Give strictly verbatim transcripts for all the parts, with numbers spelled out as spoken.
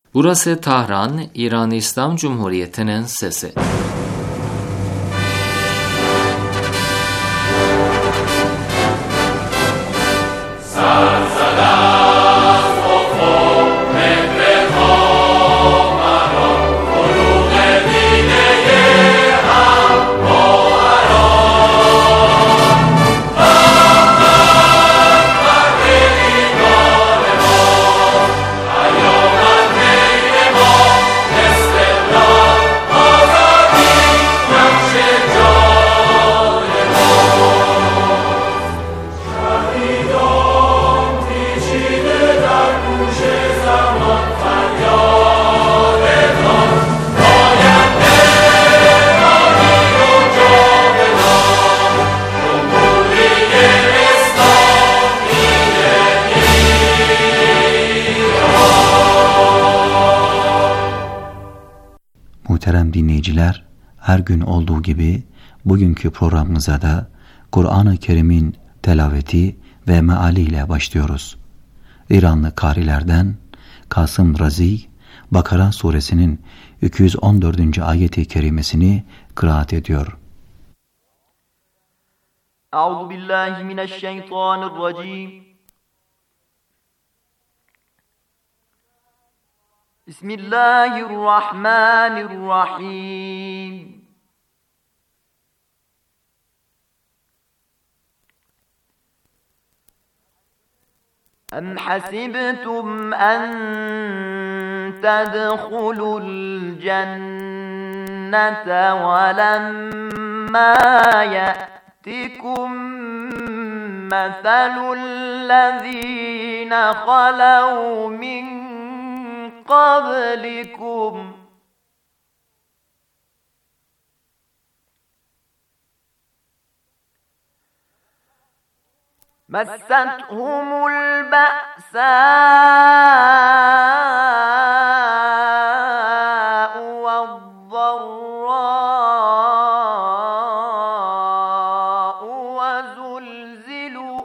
Burası Tahran, İran İslam Cumhuriyeti'nin sesi. Muhterem dinleyiciler, her gün olduğu gibi bugünkü programımıza da Kur'an-ı Kerim'in telaveti ve meali ile başlıyoruz. İranlı karilerden Kasım Razi, Bakara suresinin iki yüz on dördüncü ayeti kerimesini kıraat ediyor. Euzubillahimineşşeytanirracim. Bismillahirrahmanirrahim. Em hasibtum en tedhulul cennete ve lemma ye'tikum meselul lezine halav min قبلكم مستهم البأساء والضراء وزلزلوا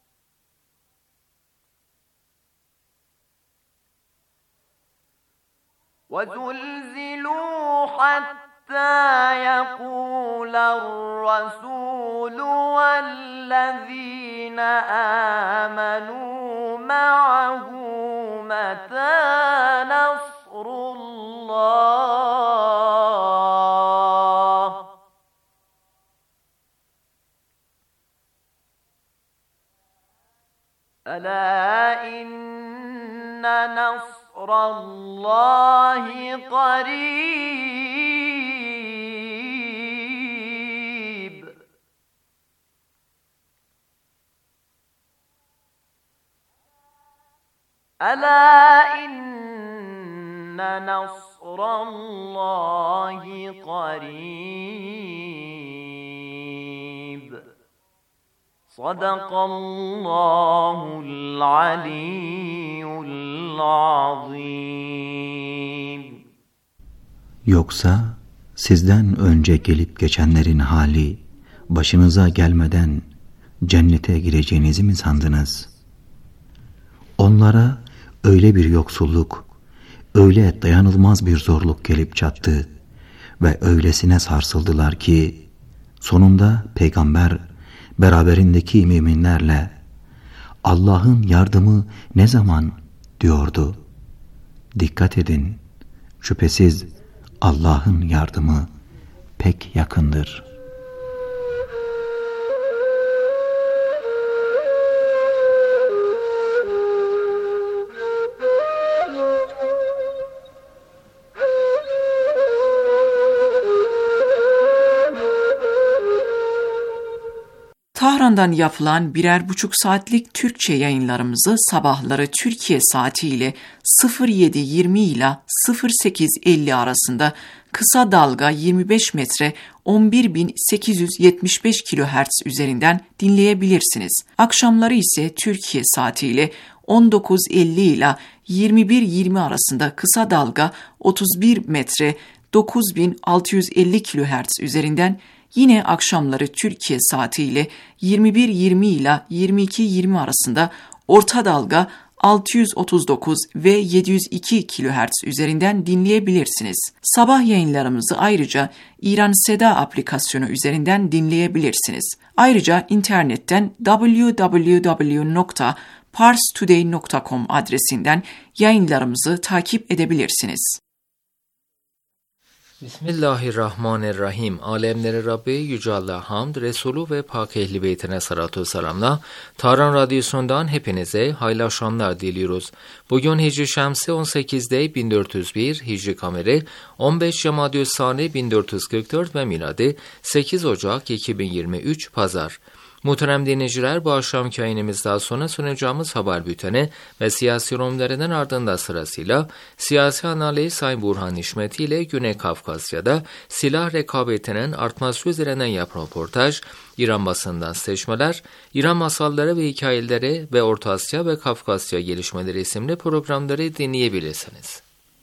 وزلزلوا حتى يقول الرسول والذين آمنوا معه متى نصر الله ألا إن نصر الله قريب ألا إن نصر الله قريب صدق الله العلي العظيم. Yoksa sizden önce gelip geçenlerin hali başınıza gelmeden cennete gireceğinizi mi sandınız? Onlara öyle bir yoksulluk, öyle dayanılmaz bir zorluk gelip çattı ve öylesine sarsıldılar ki sonunda peygamber beraberindeki müminlerle Allah'ın yardımı ne zaman diyordu. Dikkat edin, şüphesiz Allah'ın yardımı pek yakındır. Tahran'dan yapılan birer buçuk saatlik Türkçe yayınlarımızı sabahları Türkiye saatiyle sıfır yedi yirmi ile sıfır sekiz elli arasında kısa dalga yirmi beş metre on bir bin sekiz yüz yetmiş beş kilohertz üzerinden dinleyebilirsiniz. Akşamları ise Türkiye saatiyle on dokuz elli ile yirmi bir yirmi arasında kısa dalga otuz bir metre dokuz bin altı yüz elli kilohertz üzerinden, yine akşamları Türkiye saatiyle yirmi bir yirmi ile yirmi iki yirmi arasında orta dalga altı yüz otuz dokuz ve yedi yüz iki kilohertz üzerinden dinleyebilirsiniz. Sabah yayınlarımızı ayrıca İran Seda aplikasyonu üzerinden dinleyebilirsiniz. Ayrıca internetten double-u double-u double-u nokta pars today nokta com adresinden yayınlarımızı takip edebilirsiniz. Bismillahirrahmanirrahim. Alemleri Rabbi Yüce Allah hamd, Resulü ve Pak Ehli Beytine salatu selamla Tahran Radyosu'ndan hepinize hayırlı akşamlar diliyoruz. Bugün Hicri Şemsi on sekizde bin dört yüz bir, Hicri Kameri on beş Cemadyüssani bin dört yüz kırk dört ve miladi sekiz Ocak iki bin yirmi üç Pazar. Muhterem dinleyiciler, bu akşamki yayınımızdan sonra sunacağımız haber bülteni ve siyasi yorumlarının ardından sırasıyla siyasi analiz Sayın Burhan Nişmeti ile Güney Kafkasya'da silah rekabetinin artması üzerinden yapılan röportaj, İran basından seçmeler, İran masalları ve hikayeleri ve Orta Asya ve Kafkasya gelişmeleri isimli programları dinleyebilirsiniz.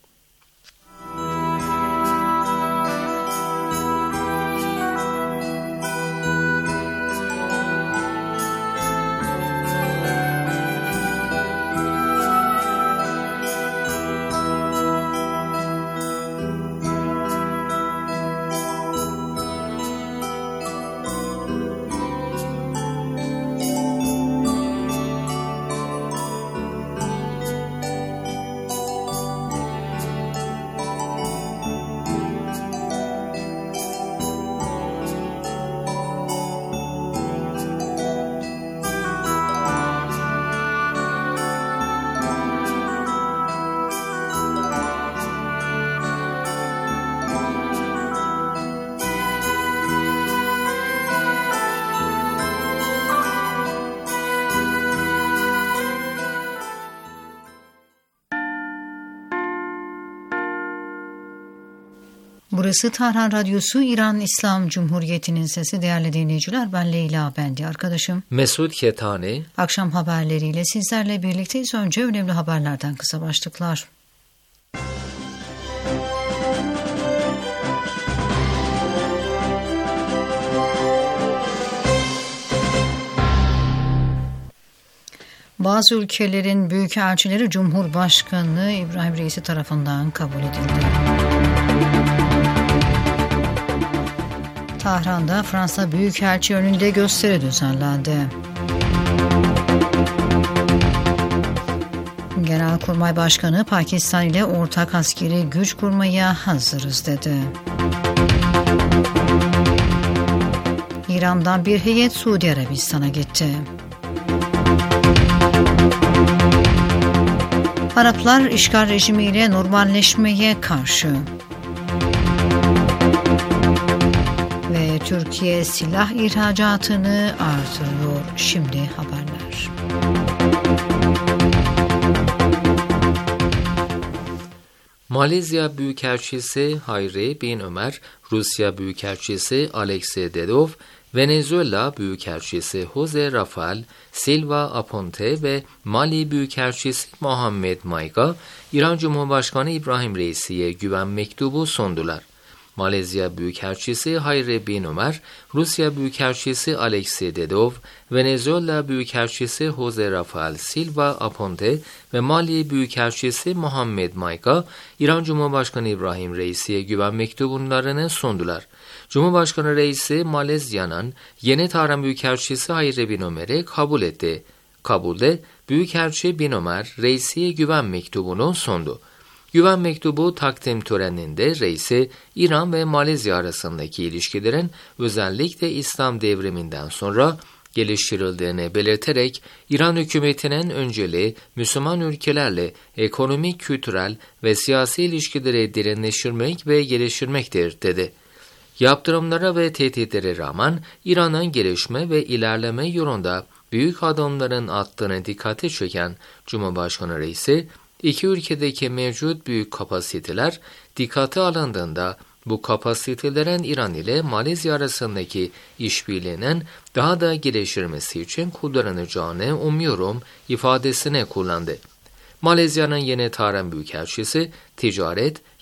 Burası Tahran Radyosu, İran İslam Cumhuriyeti'nin sesi. Değerli dinleyiciler, ben Leyla Bendi, arkadaşım Mesut Ketani. Akşam haberleriyle sizlerle birlikteyiz. Önce önemli haberlerden kısa başlıklar. Bazı ülkelerin büyükelçileri Cumhurbaşkanı İbrahim Reisi tarafından kabul edildi. Tahran'da Fransa Büyükelçi önünde gösteri düzenlendi. Genelkurmay Başkanı Pakistan ile ortak askeri güç kurmaya hazırız dedi. İran'dan bir heyet Suudi Arabistan'a gitti. Araplar işgal rejimiyle normalleşmeye karşı. Ve Türkiye silah ihracatını artırıyor. Şimdi haberler. Malezya Büyükelçisi Hayri bin Ömer, Rusya Büyükelçisi Alexey Dedov, Venezuela Büyükelçisi Jose Rafael Silva Aponte ve Mali Büyükelçisi Muhammed Mayga, İran Cumhurbaşkanı İbrahim Reisi'ye güven mektubu sundular. Malezya Büyükelçisi Hayri bin Ömer, Rusya Büyükelçisi Alexey Dedov, Venezuela Büyükelçisi Jose Rafael Silva Aponte ve Mali Büyükelçisi Muhammed Mayga, İran Cumhurbaşkanı İbrahim Reisi'ye güven mektublarını sundular. Cumhurbaşkanı Reisi, Malezya'nın yeni Tahran Büyükelçisi Hayri bin Ömer'i kabul etti. Kabulde Büyükelçi bin Ömer, Reisi'ye güven mektubunu sundu. Güven mektubu takdim töreninde Reisi, İran ve Malezya arasındaki ilişkilerin özellikle İslam devriminden sonra geliştirildiğini belirterek, İran hükümetinin önceliği Müslüman ülkelerle ekonomik, kültürel ve siyasi ilişkileri derinleştirmek ve geliştirmektir dedi. Yaptırımlara ve tehditlere rağmen İran'ın gelişme ve ilerleme yolunda büyük adımların attığını dikkate çeken Cumhurbaşkanı Reisi, İki ülkedeki mevcut büyük kapasiteler dikkate alındığında bu kapasitelerin İran ile Malezya arasındaki işbirliğinin daha da geliştirmesi için kullanılacağını umuyorum ifadesini kullandı. Malezya'nın yeni Tahran Büyükelçisi, ticaret,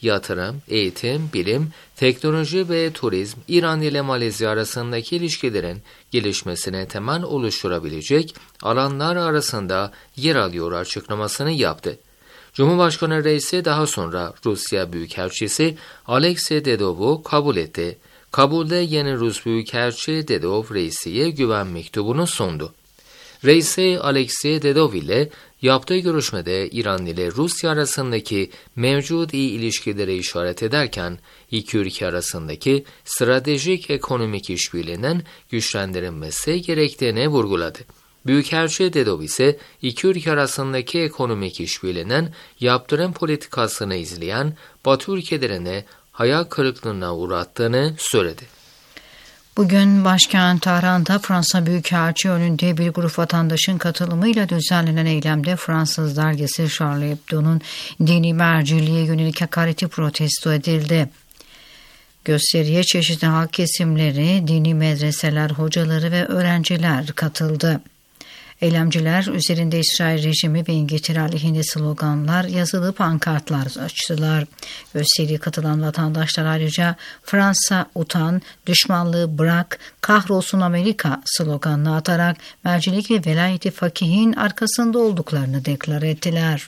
yatırım, eğitim, bilim, teknoloji ve turizm, İran ile Malezya arasındaki ilişkilerin gelişmesine temel oluşturabilecek alanlar arasında yer alıyor açıklamasını yaptı. Cumhurbaşkanı reisi daha sonra Rusya Büyükelçisi Alexey Dedov'u kabul etti. Kabulde yeni Rus Büyükelçi Dedov reisiye güven mektubunu sundu. Reisi Alexey Dedov ile yaptığı görüşmede İran ile Rusya arasındaki mevcut iyi ilişkileri işaret ederken iki ülke arasındaki stratejik ekonomik işbirliğinin güçlendirilmesi gerektiğini vurguladı. Büyükelçi Dedov ise iki ülke arasındaki ekonomik işbirliğinin yaptırım politikasını izleyen Batı ülkelerini hayal kırıklığına uğrattığını söyledi. Bugün başkent Tahran'da Fransa Büyükelçi önünde bir grup vatandaşın katılımıyla düzenlenen eylemde Fransız dergisi Charlie Hebdo'nun dini merciliğe yönelik hakareti protesto edildi. Gösteriye çeşitli halk kesimleri, dini medreseler, hocaları ve öğrenciler katıldı. Eylemciler üzerinde İsrail rejimi ve İngiltere aleyhine sloganlar, yazılı pankartlar açtılar. Gösteriye katılan vatandaşlar ayrıca Fransa utan, düşmanlığı bırak, kahrolsun Amerika sloganını atarak mercilik ve velayeti fakihin arkasında olduklarını deklar ettiler.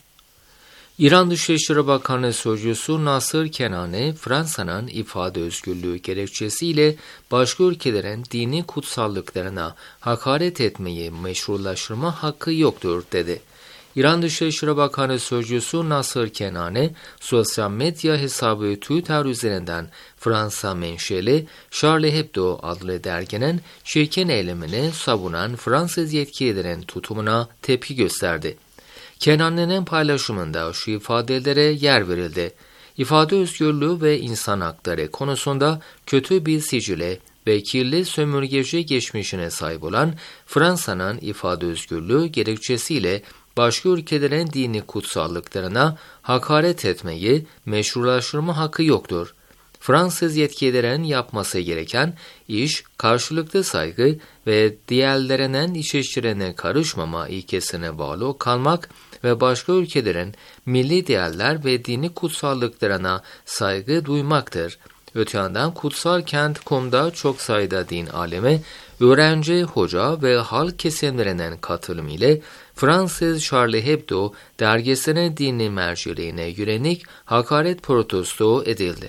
İran Dışişleri Bakanı Sözcüsü Nasır Kenani, Fransa'nın ifade özgürlüğü gerekçesiyle başka ülkelerin dini kutsallıklarına hakaret etmeyi meşrulaştırma hakkı yoktur dedi. İran Dışişleri Bakanı Sözcüsü Nasır Kenani, sosyal medya hesabı Twitter üzerinden Fransa menşeli Charlie Hebdo adlı derginin çirkin eylemini savunan Fransız yetkililerin tutumuna tepki gösterdi. Kenani'nin paylaşımında şu ifadelere yer verildi. İfade özgürlüğü ve insan hakları konusunda kötü bir sicile ve kirli sömürgeci geçmişine sahip olan Fransa'nın ifade özgürlüğü gerekçesiyle başka ülkelerin dini kutsallıklarına hakaret etmeyi meşrulaştırma hakkı yoktur. Fransız yetkililerin yapması gereken iş, karşılıklı saygı ve diğerlerinin iç işlerine karışmama ilkesine bağlı kalmak ve başka ülkelerin milli değerler ve dini kutsallıklarına saygı duymaktır. Öte yandan kutsal kent nokta com'da çok sayıda din alemi, öğrenci, hoca ve halk kesimlerinin katılımı ile Fransız Charlie Hebdo dergisinin dini merciliğine yönelik hakaret protesto edildi.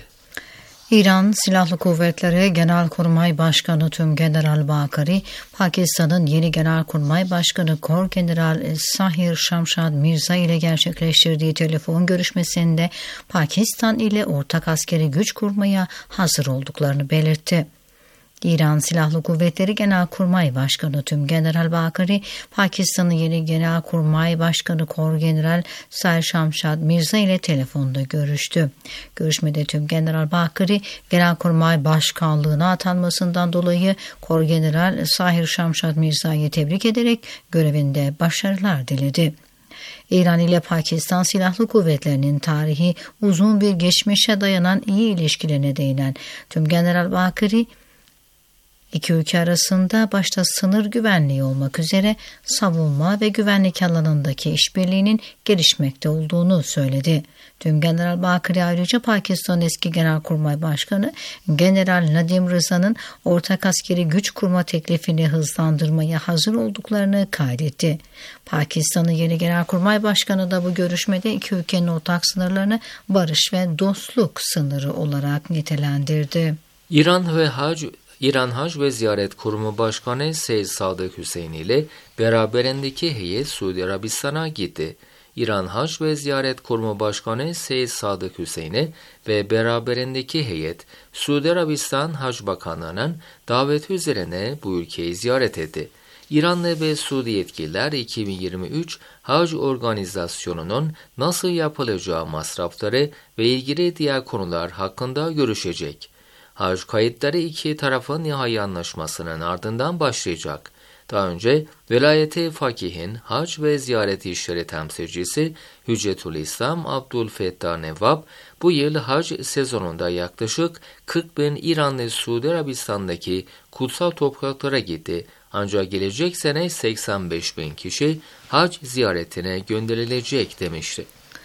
İran Silahlı Kuvvetleri Genelkurmay Başkanı Tümgeneral Bakari, Pakistan'ın yeni Genelkurmay Başkanı Korgeneral Sahir Shamshad Mirza ile gerçekleştirdiği telefon görüşmesinde Pakistan ile ortak askeri güç kurmaya hazır olduklarını belirtti. İran Silahlı Kuvvetleri Genelkurmay Başkanı Tümgeneral Bakari, Pakistan'ın yeni Genelkurmay Başkanı Korgeneral Sahir Shamshad Mirza ile telefonda görüştü. Görüşmede Tümgeneral Bakari, Genelkurmay Başkanlığına atanmasından dolayı Korgeneral Sahir Shamshad Mirza'yı tebrik ederek görevinde başarılar diledi. İran ile Pakistan Silahlı Kuvvetleri'nin tarihi uzun bir geçmişe dayanan iyi ilişkilerine değinen Tümgeneral Bakari, İki ülke arasında başta sınır güvenliği olmak üzere savunma ve güvenlik alanındaki işbirliğinin gelişmekte olduğunu söyledi. Tümgeneral Bakari ayrıca Pakistan eski Genelkurmay Başkanı General Nadim Rıza'nın ortak askeri güç kurma teklifini hızlandırmaya hazır olduklarını kaydetti. Pakistan'ın yeni Genelkurmay Başkanı da bu görüşmede iki ülkenin ortak sınırlarını barış ve dostluk sınırı olarak nitelendirdi. İran ve Hac İran Hac ve Ziyaret Kurumu Başkanı Seyyid Sadık Hüseyin ile beraberindeki heyet Suudi Arabistan'a gitti. İran Hac ve Ziyaret Kurumu Başkanı Seyyid Sadık Hüseyin'i ve beraberindeki heyet Suudi Arabistan Hac Bakanlığı'nın daveti üzerine bu ülkeyi ziyaret etti. İranlı ve Suudi yetkililer iki bin yirmi üç Hac Organizasyonu'nun nasıl yapılacağı masrafları ve ilgili diğer konular hakkında görüşecek. Hac kayıtları iki tarafın nihai anlaşmasının ardından başlayacak. Daha önce Velayeti Fakih'in Hac ve Ziyaret İşleri Temsilcisi Hüccetül İslam Abdülfettah Nevvab, bu yıl hac sezonunda yaklaşık kırk bin İranlı Suudi Arabistan'daki kutsal topraklara gitti. Ancak gelecek sene seksen beş bin kişi hac ziyaretine gönderilecek demişti.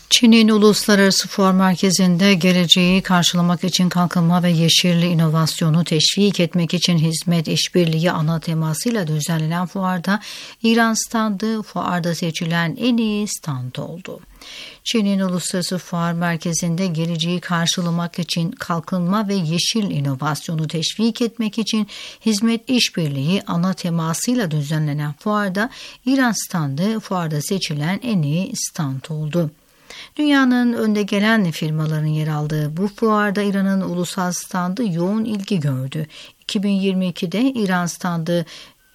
Çin'in Uluslararası Fuar Merkezi'nde geleceği karşılamak için kalkınma ve yeşil inovasyonu teşvik etmek için hizmet işbirliği ana temasıyla düzenlenen fuarda İran standı fuarda seçilen en iyi stand oldu. Çin'in Uluslararası Fuar Merkezi'nde geleceği karşılamak için kalkınma ve yeşil inovasyonu teşvik etmek için hizmet işbirliği ana temasıyla düzenlenen fuarda İran standı fuarda seçilen en iyi stand oldu. Dünyanın önde gelen firmaların yer aldığı bu fuarda İran'ın ulusal standı yoğun ilgi gördü. iki bin yirmi ikide İran standı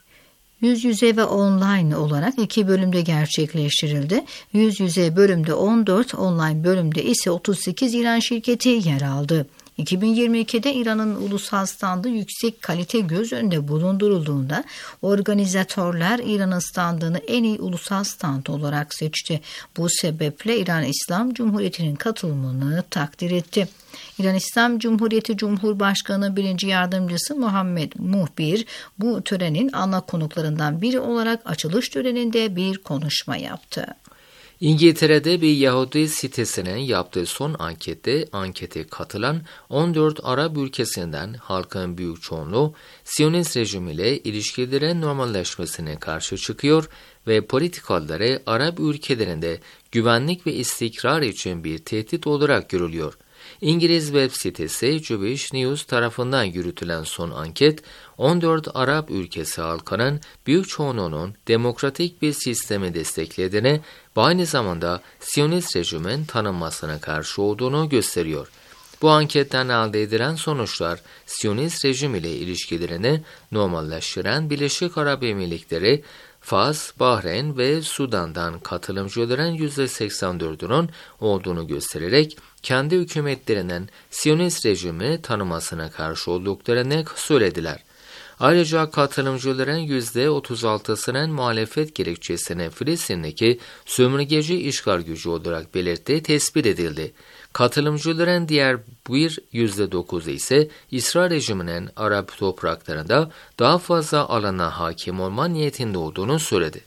yüz yüze ve online olarak iki bölümde gerçekleştirildi. Yüz yüze bölümde on dört, online bölümde ise otuz sekiz İran şirketi yer aldı. iki bin yirmi ikide İran'ın ulusal standı yüksek kalite göz önünde bulundurulduğunda organizatörler İran'ın standını en iyi ulusal stand olarak seçti. Bu sebeple İran İslam Cumhuriyeti'nin katılımını takdir etti. İran İslam Cumhuriyeti Cumhurbaşkanı birinci Yardımcısı Muhammed Muhbir bu törenin ana konuklarından biri olarak açılış töreninde bir konuşma yaptı. İngiltere'de bir Yahudi sitesinin yaptığı son ankette ankete katılan on dört Arap ülkesinden halkın büyük çoğunluğu Siyonist rejimiyle ilişkilerin normalleşmesine karşı çıkıyor ve politikaları Arap ülkelerinde güvenlik ve istikrar için bir tehdit olarak görülüyor. İngiliz web sitesi Jewish News tarafından yürütülen son anket, on dört Arap ülkesi halkının büyük çoğunluğunun demokratik bir sistemi desteklediğini ve aynı zamanda Siyonist rejimin tanınmasına karşı olduğunu gösteriyor. Bu anketten elde edilen sonuçlar, Siyonist rejim ile ilişkilerini normalleştiren Birleşik Arap Emirlikleri, Fas, Bahreyn ve Sudan'dan katılımcıların yüzde seksen dördünün olduğunu göstererek kendi hükümetlerinin Siyonist rejimi tanımasına karşı olduklarını söylediler. Ayrıca katılımcıların yüzde otuz altısının muhalefet gerekçesini Filistin'deki sömürgeci işgal gücü olarak belirttiği tespit edildi. Katılımcıların diğer bir yüzde dokuzu ise İsrail rejiminin Arap topraklarında daha fazla alana hakim olma niyetinde olduğunu söyledi.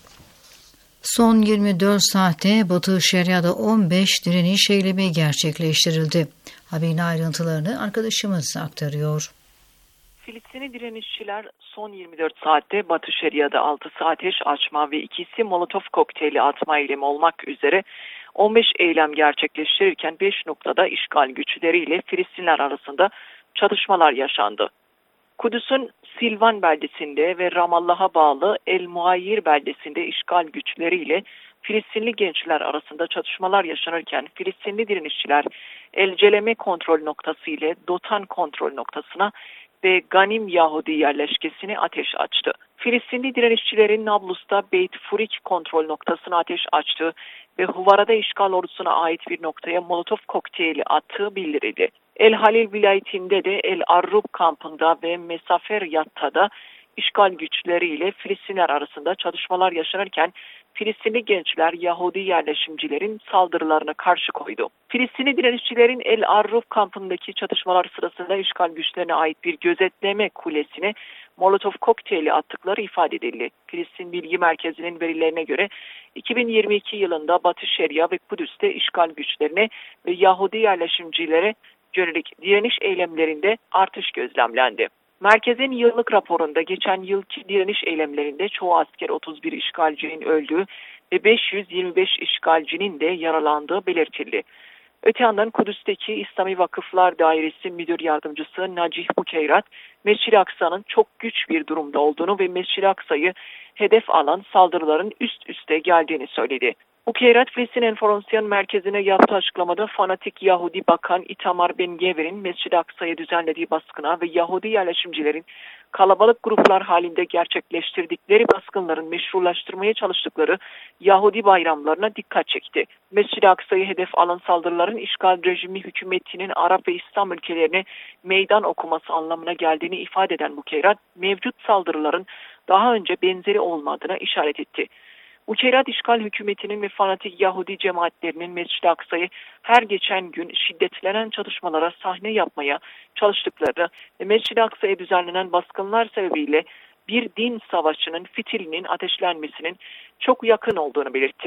Son yirmi dört saatte Batı Şeria'da on beş direniş eylemi gerçekleştirildi. Haberin ayrıntılarını arkadaşımız aktarıyor. Filistinli direnişçiler son yirmi dört saatte Batı Şeria'da altısı ateş açma ve ikisi molotof kokteyli atma eylemi olmak üzere on beş eylem gerçekleştirirken beş noktada işgal güçleriyle Filistinler arasında çatışmalar yaşandı. Kudüs'ün Silvan beldesinde ve Ramallah'a bağlı El Muayyir beldesinde işgal güçleriyle Filistinli gençler arasında çatışmalar yaşanırken Filistinli direnişçiler El Celeme kontrol noktası ile Dotan kontrol noktasına ve Ganim Yahudi yerleşkesine ateş açtı. Filistinli direnişçilerin Nablus'ta Beit Furik kontrol noktasına ateş açtığı ve Huvara'da işgal ordusuna ait bir noktaya molotof kokteyli attığı bildirildi. El Halil vilayetinde de El Arrub kampında ve Mesafer Yatta'da işgal güçleriyle Filistinler arasında çatışmalar yaşanırken Filistinli gençler Yahudi yerleşimcilerin saldırılarına karşı koydu. Filistinli direnişçilerin El Arrub kampındaki çatışmalar sırasında işgal güçlerine ait bir gözetleme kulesine molotof kokteyli attıkları ifade edildi. Filistin Bilgi Merkezi'nin verilerine göre iki bin yirmi iki yılında Batı Şeria ve Kudüs'te işgal güçlerine ve Yahudi yerleşimcilere yönelik direniş eylemlerinde artış gözlemlendi. Merkezin yıllık raporunda geçen yılki direniş eylemlerinde çoğu asker otuz bir işgalcinin öldüğü ve beş yüz yirmi beş işgalcinin de yaralandığı belirtildi. Öte yandan Kudüs'teki İslami Vakıflar Dairesi Müdür Yardımcısı Nacih Bukeyrat, Mescid-i Aksa'nın çok güç bir durumda olduğunu ve Mescid-i Aksa'yı hedef alan saldırıların üst üste geldiğini söyledi. Bukeyrat, Filistin Enformasyon Merkezi'ne yaptığı açıklamada fanatik Yahudi Bakan Itamar Ben-Gvir'in Mescid-i Aksa'ya düzenlediği baskına ve Yahudi yerleşimcilerin kalabalık gruplar halinde gerçekleştirdikleri baskınların meşrulaştırmaya çalıştıkları Yahudi bayramlarına dikkat çekti. Mescid-i Aksa'yı hedef alan saldırıların işgal rejimi hükümetinin Arap ve İslam ülkelerine meydan okuması anlamına geldiğini ifade eden Bukeyrat, mevcut saldırıların daha önce benzeri olmadığına işaret etti. Bukeyrat, işgal hükümetinin ve fanatik Yahudi cemaatlerinin Mescid-i Aksa'yı her geçen gün şiddetlenen çatışmalara sahne yapmaya çalıştıklarını ve Mescid-i Aksa'ya düzenlenen baskınlar sebebiyle bir din savaşının fitilinin ateşlenmesinin çok yakın olduğunu belirtti.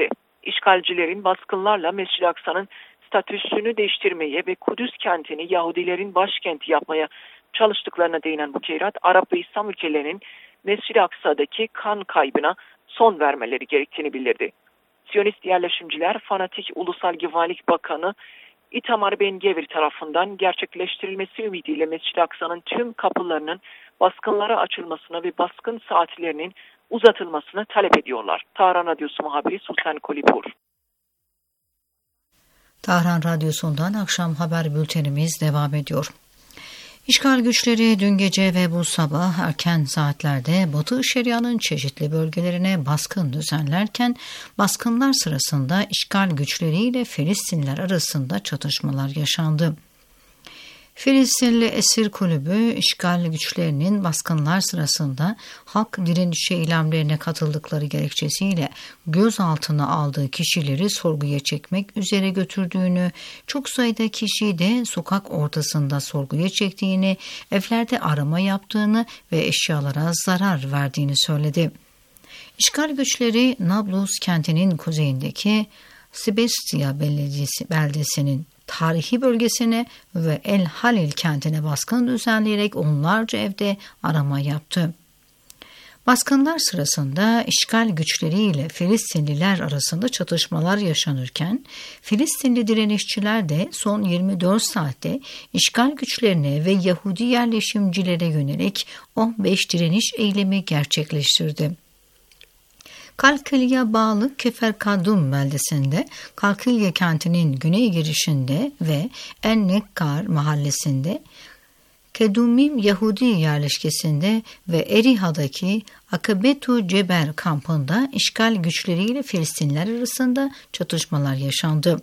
işgalcilerin baskınlarla Mescid-i Aksa'nın statüsünü değiştirmeye ve Kudüs kentini Yahudilerin başkenti yapmaya çalıştıklarına değinen Bukeyrat, Arap ve İslam ülkelerinin Mescid-i Aksa'daki kan kaybına son vermeleri gerektiğini bildirdi. Siyonist yerleşimciler, fanatik Ulusal Güvenlik Bakanı Itamar Ben-Gvir tarafından gerçekleştirilmesi ümidiyle Mescid-i Aksa'nın tüm kapılarının baskınlara açılmasına ve baskın saatlerinin uzatılmasını talep ediyorlar. Tahran Radyosu muhabiri Sultan Kolipur. Tahran Radyosu'ndan akşam haber bültenimiz devam ediyor. İşgal güçleri dün gece ve bu sabah erken saatlerde Batı Şeria'nın çeşitli bölgelerine baskın düzenlerken baskınlar sırasında işgal güçleriyle Filistinliler arasında çatışmalar yaşandı. Filistinli Esir Kulübü, işgal güçlerinin baskınlar sırasında halk direnişi eylemlerine katıldıkları gerekçesiyle gözaltına aldığı kişileri sorguya çekmek üzere götürdüğünü, çok sayıda kişiyi de sokak ortasında sorguya çektiğini, evlerde arama yaptığını ve eşyalara zarar verdiğini söyledi. İşgal güçleri Nablus kentinin kuzeyindeki Sibestia beldesi, beldesinin tarihi bölgesine ve El Halil kentine baskın düzenleyerek onlarca evde arama yaptı. Baskınlar sırasında işgal güçleriyle Filistinliler arasında çatışmalar yaşanırken, Filistinli direnişçiler de son yirmi dört saatte işgal güçlerine ve Yahudi yerleşimcilere yönelik on beş direniş eylemi gerçekleştirdi. Kalkilya bağlı Keferkadum beldesinde, Kalkilya kentinin güney girişinde ve En-Nekkar mahallesinde, Kedumim Yahudi yerleşkesinde ve Eriha'daki Akabetu Ceber kampında işgal güçleriyle Filistinliler arasında çatışmalar yaşandı.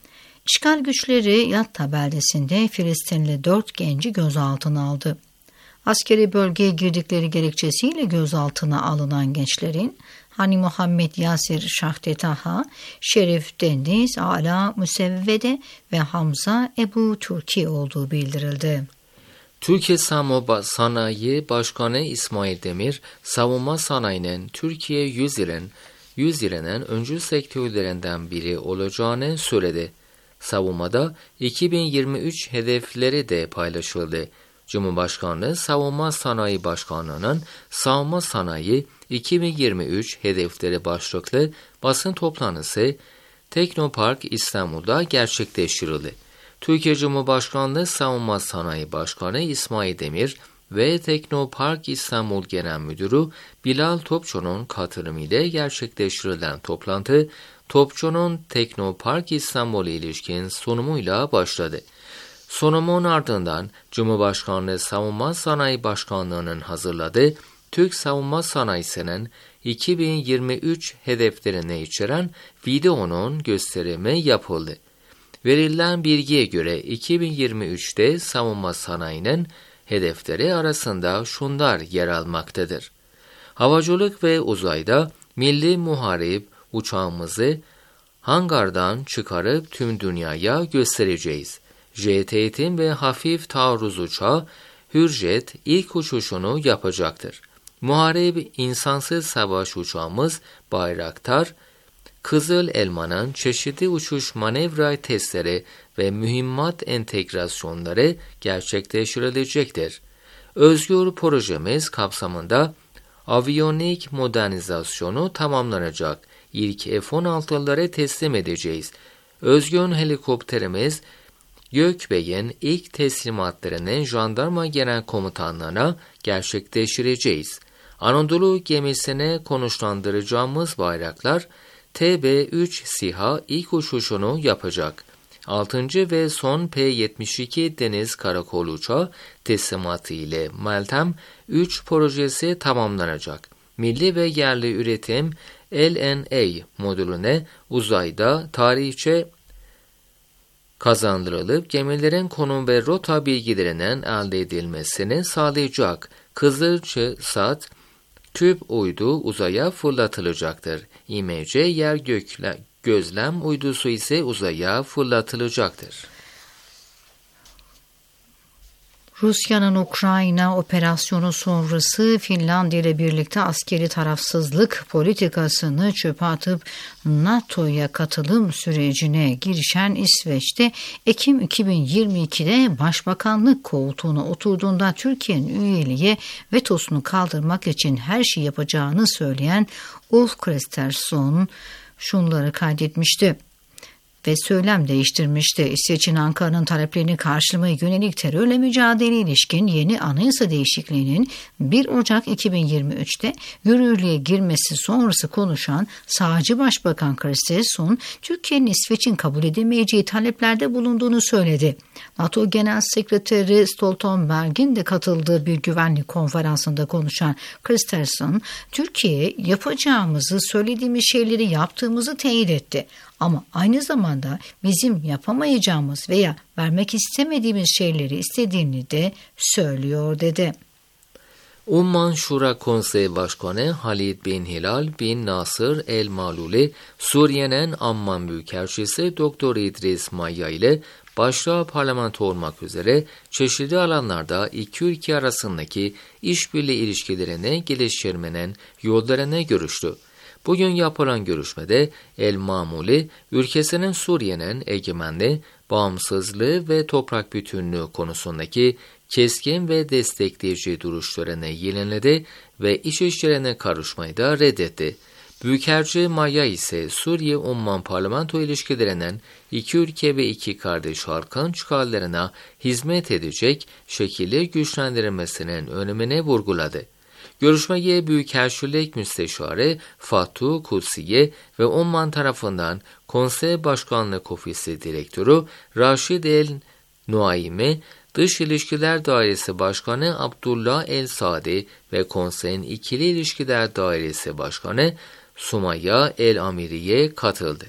İşgal güçleri Yatta beldesinde Filistinli dört genci gözaltına aldı. Askeri bölgeye girdikleri gerekçesiyle gözaltına alınan gençlerin Hani Muhammed Yasir Şahdetaha, Şerif Deniz, Ala Müsevvede ve Hamza Ebu Türki olduğu bildirildi. Türkiye Savunma Sanayi Başkanı İsmail Demir, savunma sanayinin Türkiye yüz yılın yüz yılının öncü sektörlerinden biri olacağını söyledi. Savunmada iki bin yirmi üç hedefleri de paylaşıldı. Cumhurbaşkanlığı Savunma Sanayi Başkanlığı'nın Savunma Sanayi iki bin yirmi üç hedefleri başlıklı basın toplantısı Teknopark İstanbul'da gerçekleştirildi. Türkiye Cumhurbaşkanlığı Savunma Sanayi Başkanı İsmail Demir ve Teknopark İstanbul Genel Müdürü Bilal Topçu'nun katılımıyla gerçekleştirilen toplantı, Topçu'nun Teknopark İstanbul'a ilişkin sunumuyla başladı. Sunumun ardından Cumhurbaşkanlığı Savunma Sanayi Başkanlığı'nın hazırladığı Türk Savunma Sanayisi'nin iki bin yirmi üç hedeflerini içeren videonun gösterimi yapıldı. Verilen bilgiye göre iki bin yirmi üçte savunma sanayinin hedefleri arasında şunlar yer almaktadır. Havacılık ve uzayda milli muharip uçağımızı hangardan çıkarıp tüm dünyaya göstereceğiz. Jet eğitim ve hafif taarruz uçağı Hürjet ilk uçuşunu yapacaktır. Muharip insansız savaş uçağımız Bayraktar, Kızıl Elma'nın çeşitli uçuş manevra testleri ve mühimmat entegrasyonları gerçekleştirilecektir. Özgür projemiz kapsamında aviyonik modernizasyonu tamamlanacak. İlk F on altıları teslim edeceğiz. Özgün helikopterimiz Gökbey'in ilk teslimatlarını Jandarma Genel Komutanlığı'na gerçekleştireceğiz. Anadolu gemisine konuşlandıracağımız bayraklar T B üç SİHA ilk uçuşunu yapacak. altıncı ve son P yetmiş iki Deniz Karakol uçağı teslimatı ile Meltem üç projesi tamamlanacak. Milli ve yerli üretim L N A modülüne uzayda tarihçe kazandırılıp gemilerin konum ve rota bilgilerinin elde edilmesini sağlayacak. Kızılçı-Sat küp uydu uzaya fırlatılacaktır. İ M C yer gökle, gözlem uydusu ise uzaya fırlatılacaktır. Rusya'nın Ukrayna operasyonu sonrası Finlandiya ile birlikte askeri tarafsızlık politikasını çöpe atıp NATO'ya katılım sürecine girişen İsveç'te Ekim iki bin yirmi ikide başbakanlık koltuğuna oturduğunda Türkiye'nin üyeliğe vetosunu kaldırmak için her şey yapacağını söyleyen Ulf Kristersson şunları kaydetmişti ve söylem değiştirmişti. İsveç'in Ankara'nın taleplerini karşılamaya yönelik terörle mücadele ilişkin yeni anayasa değişikliğinin bir Ocak iki bin yirmi üçte yürürlüğe girmesi sonrası konuşan sağcı Başbakan Kristersson, Türkiye'nin İsveç'in kabul edemeyeceği taleplerde bulunduğunu söyledi. NATO Genel Sekreteri Stoltenberg'in de katıldığı bir güvenlik konferansında konuşan Kristersson, Türkiye'ye yapacağımızı, söylediğimiz şeyleri yaptığımızı teyit etti. Ama aynı zamanda bizim yapamayacağımız veya vermek istemediğimiz şeyleri istediğini de söylüyor dedi. Umman Şura Konseyi Başkanı Halid bin Hilal bin Nasır El Maluli, Suriye'nin Amman Büyükelçisi Doktor İdris Maya ile başta parlamento olmak üzere çeşitli alanlarda iki ülke arasındaki işbirliği ilişkilerini geliştirmenin yollarını görüştü. Bugün yapılan görüşmede El Mamuli, ülkesinin Suriye'nin egemenliği, bağımsızlığı ve toprak bütünlüğü konusundaki keskin ve destekleyici duruşlarını yeniledi ve iç işlerine karışmayı da reddetti. Büyükelçi Maya ise Suriye-Umman parlamento ilişkilerinin iki ülke ve iki kardeş halkın çıkarlarına hizmet edecek şekilde güçlendirilmesinin önemini vurguladı. Görüşmeye Büyükelçilik Müsteşarı Fatu Kutsiye ve Umman tarafından Konsey Başkanlık Ofisi Direktörü Raşid El Nuaimi, Dış İlişkiler Dairesi Başkanı Abdullah El Sadi ve Konseyin İkili İlişkiler Dairesi Başkanı Sumaya El Amiriye katıldı.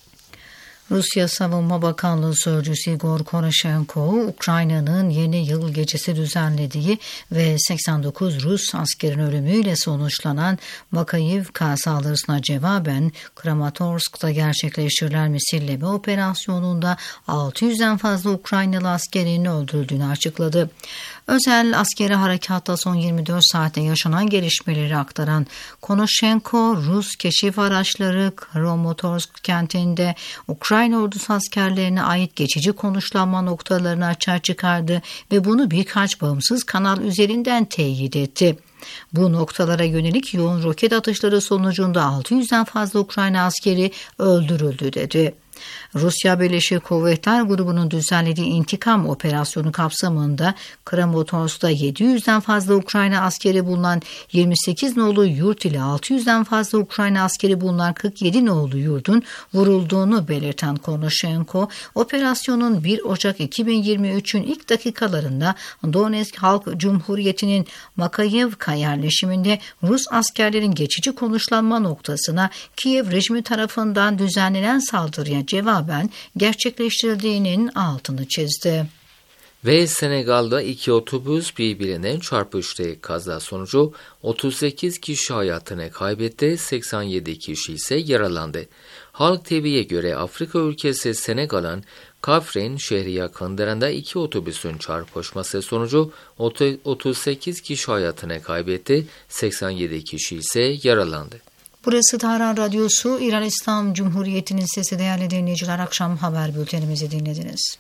Rusya Savunma Bakanlığı Sözcüsü Igor Konashenko, Ukrayna'nın yeni yıl gecesi düzenlediği ve seksen dokuz Rus askerin ölümüyle sonuçlanan Makayivka saldırısına cevaben Kramatorsk'ta gerçekleştirilen misilleme operasyonunda altı yüzden fazla Ukraynalı askerin öldürüldüğünü açıkladı. Özel askeri harekatta son yirmi dört saatte yaşanan gelişmeleri aktaran Konashenko, Rus keşif araçları Kramatorsk kentinde Ukrayna ordusu askerlerine ait geçici konuşlanma noktalarını açığa çıkardı ve bunu birkaç bağımsız kanal üzerinden teyit etti. Bu noktalara yönelik yoğun roket atışları sonucunda altı yüzden fazla Ukrayna askeri öldürüldü dedi. Rusya Birleşik Kuvvetler Grubu'nun düzenlediği intikam operasyonu kapsamında Kramatorsk'ta yedi yüzden fazla Ukrayna askeri bulunan yirmi sekiz nolu yurt ile altı yüzden fazla Ukrayna askeri bulunan kırk yedi nolu yurdun vurulduğunu belirten Konashenko, operasyonun bir Ocak iki bin yirmi üçün ilk dakikalarında Donetsk Halk Cumhuriyeti'nin Makayivka yerleşiminde Rus askerlerin geçici konuşlanma noktasına Kiev rejimi tarafından düzenlenen saldırıya cevaben gerçekleştirildiğinin altını çizdi. Ve Senegal'da iki otobüs birbirine çarpıştı. Kaza sonucu otuz sekiz kişi hayatını kaybetti, seksen yedi kişi ise yaralandı. Halk T V'ye göre Afrika ülkesi Senegal'ın Kafrin şehri yakınlarında iki otobüsün çarpışması sonucu otuz sekiz kişi hayatını kaybetti, seksen yedi kişi ise yaralandı. Burası Tahran Radyosu, İran İslam Cumhuriyeti'nin sesi. Değerli dinleyiciler, akşam haber bültenimizi dinlediniz.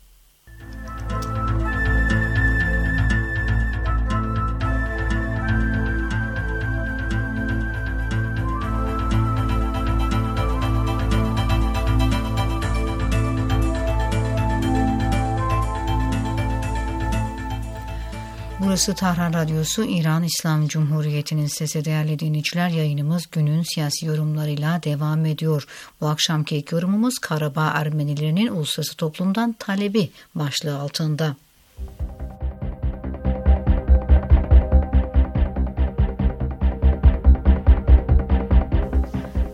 Burası Tahran Radyosu, İran İslam Cumhuriyeti'nin sesi. Değerli dinleyiciler, yayınımız günün siyasi yorumlarıyla devam ediyor. Bu akşamki ilk yorumumuz Karabağ Ermenilerinin uluslararası toplumdan talebi başlığı altında.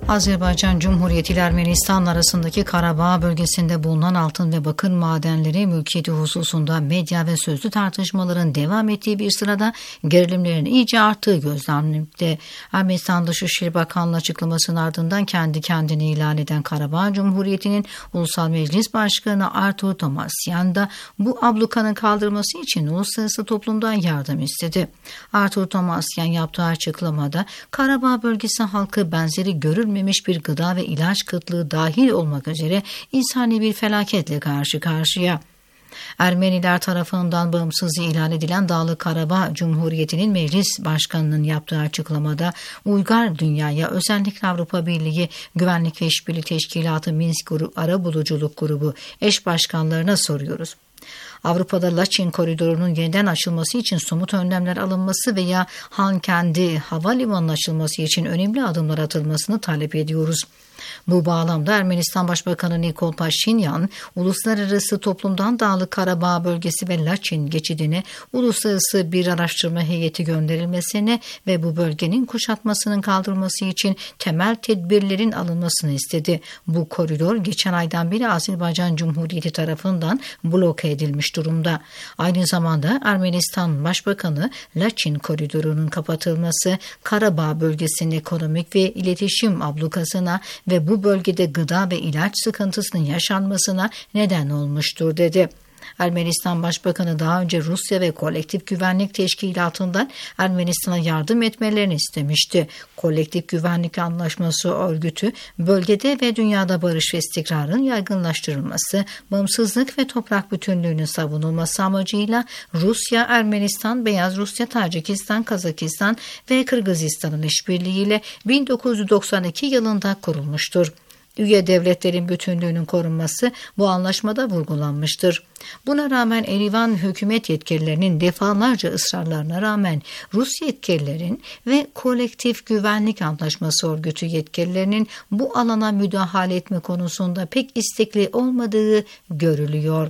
Azerbaycan Cumhuriyeti ile Ermenistan arasındaki Karabağ bölgesinde bulunan altın ve bakır madenleri mülkiyeti hususunda medya ve sözlü tartışmaların devam ettiği bir sırada gerilimlerin iyice arttığı gözlemlenmekte. Ermenistan Dışişleri Bakanlığı açıklamasının ardından kendi kendini ilan eden Karabağ Cumhuriyeti'nin Ulusal Meclis Başkanı Artur Tomasyan da bu ablukanın kaldırılması için uluslararası toplumdan yardım istedi. Artur Tomasyan yaptığı açıklamada Karabağ bölgesi halkı benzeri görülmemiş bir gıda ve ilaç kıtlığı dahil olmak üzere insani bir felaketle karşı karşıya. Ermeniler tarafından bağımsız ilan edilen Dağlık Karabağ Cumhuriyeti'nin Meclis Başkanı'nın yaptığı açıklamada uygar dünyaya, özellikle Avrupa Birliği Güvenlik ve İşbirliği Teşkilatı Minsk Arabuluculuk Grubu eş başkanlarına soruyoruz. Avrupa'da Laçin koridorunun yeniden açılması için somut önlemler alınması veya Hankendi havalimanının açılması için önemli adımlar atılmasını talep ediyoruz. Bu bağlamda Ermenistan Başbakanı Nikol Paşinyan, uluslararası toplumdan Dağlık Karabağ bölgesi ve Laçin geçidine uluslararası bir araştırma heyeti gönderilmesini ve bu bölgenin kuşatmasının kaldırılması için temel tedbirlerin alınmasını istedi. Bu koridor geçen aydan beri Azerbaycan Cumhuriyeti tarafından bloke edilmiş durumda. Aynı zamanda Ermenistan Başbakanı Laçin koridorunun kapatılması, Karabağ bölgesinin ekonomik ve iletişim ablukasına ve bu bölgede gıda ve ilaç sıkıntısının yaşanmasına neden olmuştur dedi. Ermenistan Başbakanı daha önce Rusya ve Kolektif Güvenlik Teşkilatı'ndan Ermenistan'a yardım etmelerini istemişti. Kolektif Güvenlik Anlaşması örgütü bölgede ve dünyada barış ve istikrarın yaygınlaştırılması, bağımsızlık ve toprak bütünlüğünün savunulması amacıyla Rusya, Ermenistan, Beyaz Rusya, Tacikistan, Kazakistan ve Kırgızistan'ın işbirliğiyle bin dokuz yüz doksan iki yılında kurulmuştur. Üye devletlerin bütünlüğünün korunması bu anlaşmada vurgulanmıştır. Buna rağmen Erivan hükümet yetkililerinin defalarca ısrarlarına rağmen Rus yetkililerin ve Kolektif Güvenlik Anlaşması örgütü yetkililerinin bu alana müdahale etme konusunda pek istekli olmadığı görülüyor.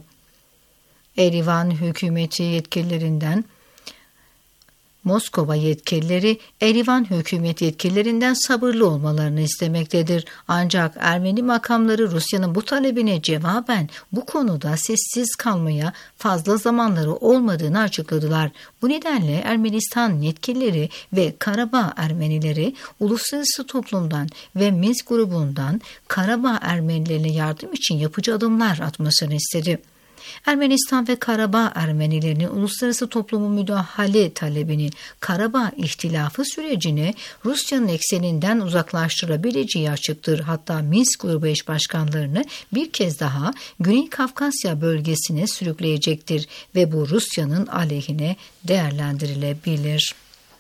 Erivan hükümeti yetkililerinden Moskova yetkilileri Erivan hükümet yetkililerinden sabırlı olmalarını istemektedir. Ancak Ermeni makamları Rusya'nın bu talebine cevaben bu konuda sessiz kalmaya fazla zamanları olmadığını açıkladılar. Bu nedenle Ermenistan yetkilileri ve Karabağ Ermenileri uluslararası toplumdan ve Minsk grubundan Karabağ Ermenilerine yardım için yapıcı adımlar atmasını istedi. Ermenistan ve Karabağ Ermenilerinin uluslararası toplumun müdahale talebini, Karabağ ihtilafı sürecini Rusya'nın ekseninden uzaklaştırabileceği açıktır. Hatta Minsk grubu eş başkanlarını bir kez daha Güney Kafkasya bölgesine sürükleyecektir ve bu Rusya'nın aleyhine değerlendirilebilir.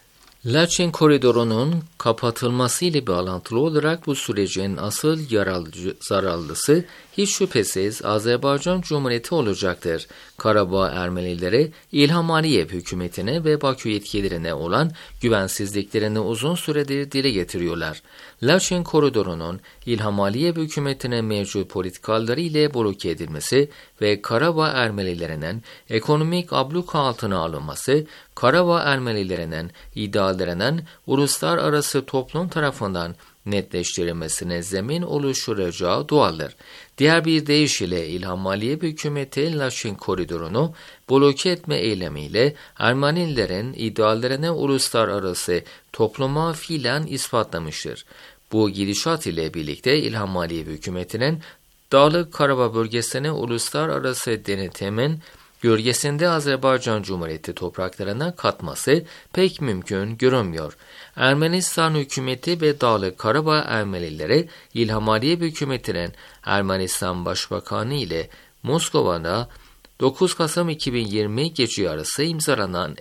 Laçin koridorunun kapatılması ile bağlantılı olarak bu sürecin asıl yararlı, zararlısı hiç şüphesiz Azerbaycan Cumhuriyeti olacaktır. Karabağ Ermenileri İlham Aliyev hükümetine ve Bakü yetkililerine olan güvensizliklerini uzun süredir dile getiriyorlar. Laçin koridorunun İlham Aliyev hükümetine mevcut politikaları ile bloke edilmesi ve Karabağ Ermenilerinin ekonomik abluka altına alınması, Karabağ Ermenilerinin iddialarının uluslararası toplum tarafından netleştirilmesine zemin oluşturacağı doğaldır. Diğer bir deyişle İlham Aliyev hükümeti Laçin koridorunu bloke etme eylemiyle Ermenilerin iddialarını uluslararası topluma fiilen ispatlamıştır. Bu gidişat ile birlikte İlham Aliyev hükümetinin Dağlık Karabağ bölgesine uluslararası denetimin gölgesinde Azerbaycan Cumhuriyeti topraklarına katması pek mümkün görünmüyor. Ermenistan hükümeti ve Dağlık Karabağ Ermenileri İlham Aliyev hükümetinin Ermenistan Başbakanı ile Moskova'da dokuz Kasım iki bin yirmi gece yarısı imzalanan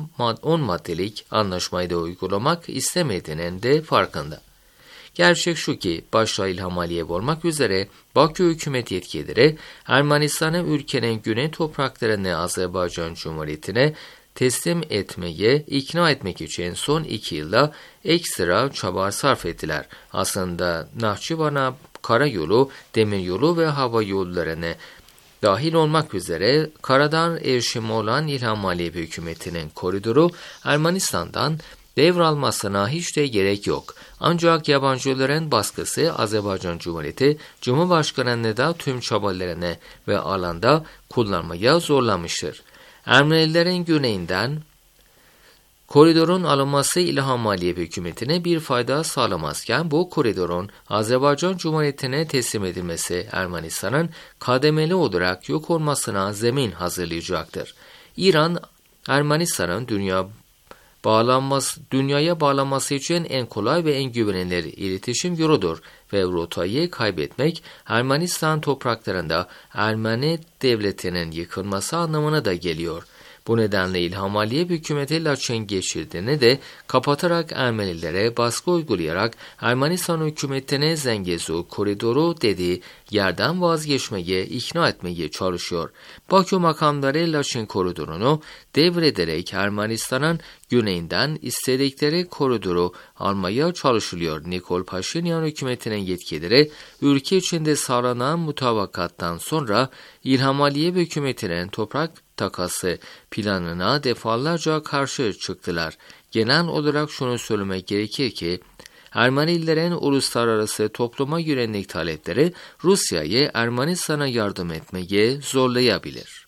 on maddelik anlaşmayı da uygulamak istemediğinin de farkında. Gerçek şu ki başta İlham Aliyev olmak üzere Bakü hükümet yetkilileri Ermenistan'ı ülkenin güney topraklarını Azerbaycan Cumhuriyeti'ne teslim etmeye ikna etmek için son iki yılda ekstra çaba sarf ettiler. Aslında Nahçıvan'a karayolu, demiryolu ve hava yollarını dahil olmak üzere karadan erişimi olan İlham Aliyev hükümetinin koridoru Ermenistan'dan devralmasına hiç de gerek yok. Ancak yabancıların baskısı Azerbaycan Cumhuriyeti Cumhurbaşkanı'nı da tüm çabalarını ve alanda kullanmaya zorlamıştır. Ermenilerin güneyinden koridorun alınması İlham Aliyev hükümetine bir fayda sağlamazken bu koridorun Azerbaycan Cumhuriyeti'ne teslim edilmesi Ermenistan'ın kademeli olarak yok olmasına zemin hazırlayacaktır. İran, Ermenistan'ın dünya bağlanması, dünyaya bağlanması için en kolay ve en güvenilir iletişim yoludur ve rotayı kaybetmek Ermenistan topraklarında Ermeni devletinin yıkılması anlamına da geliyor. Bu nedenle İlham Aliyev hükümeti Laçin geçidini de kapatarak Ermenilere baskı uygulayarak Ermenistan hükümetine Zengezur koridoru dediği yerden vazgeçmeye ikna etmeye çalışıyor. Bakü makamları Laçin koridorunu devrederek Ermenistan'ın güneyinden istedikleri koridoru almaya çalışılıyor. Nikol Paşinyan hükümetinin yetkileri ülke içinde sağlanan mutabakattan sonra İlham Aliyev hükümetinin toprak takası planına defalarca karşı çıktılar. Genel olarak şunu söylemek gerekir ki Ermenilerin uluslararası topluma yönelik talepleri Rusya'yı Ermenistan'a yardım etmeye zorlayabilir.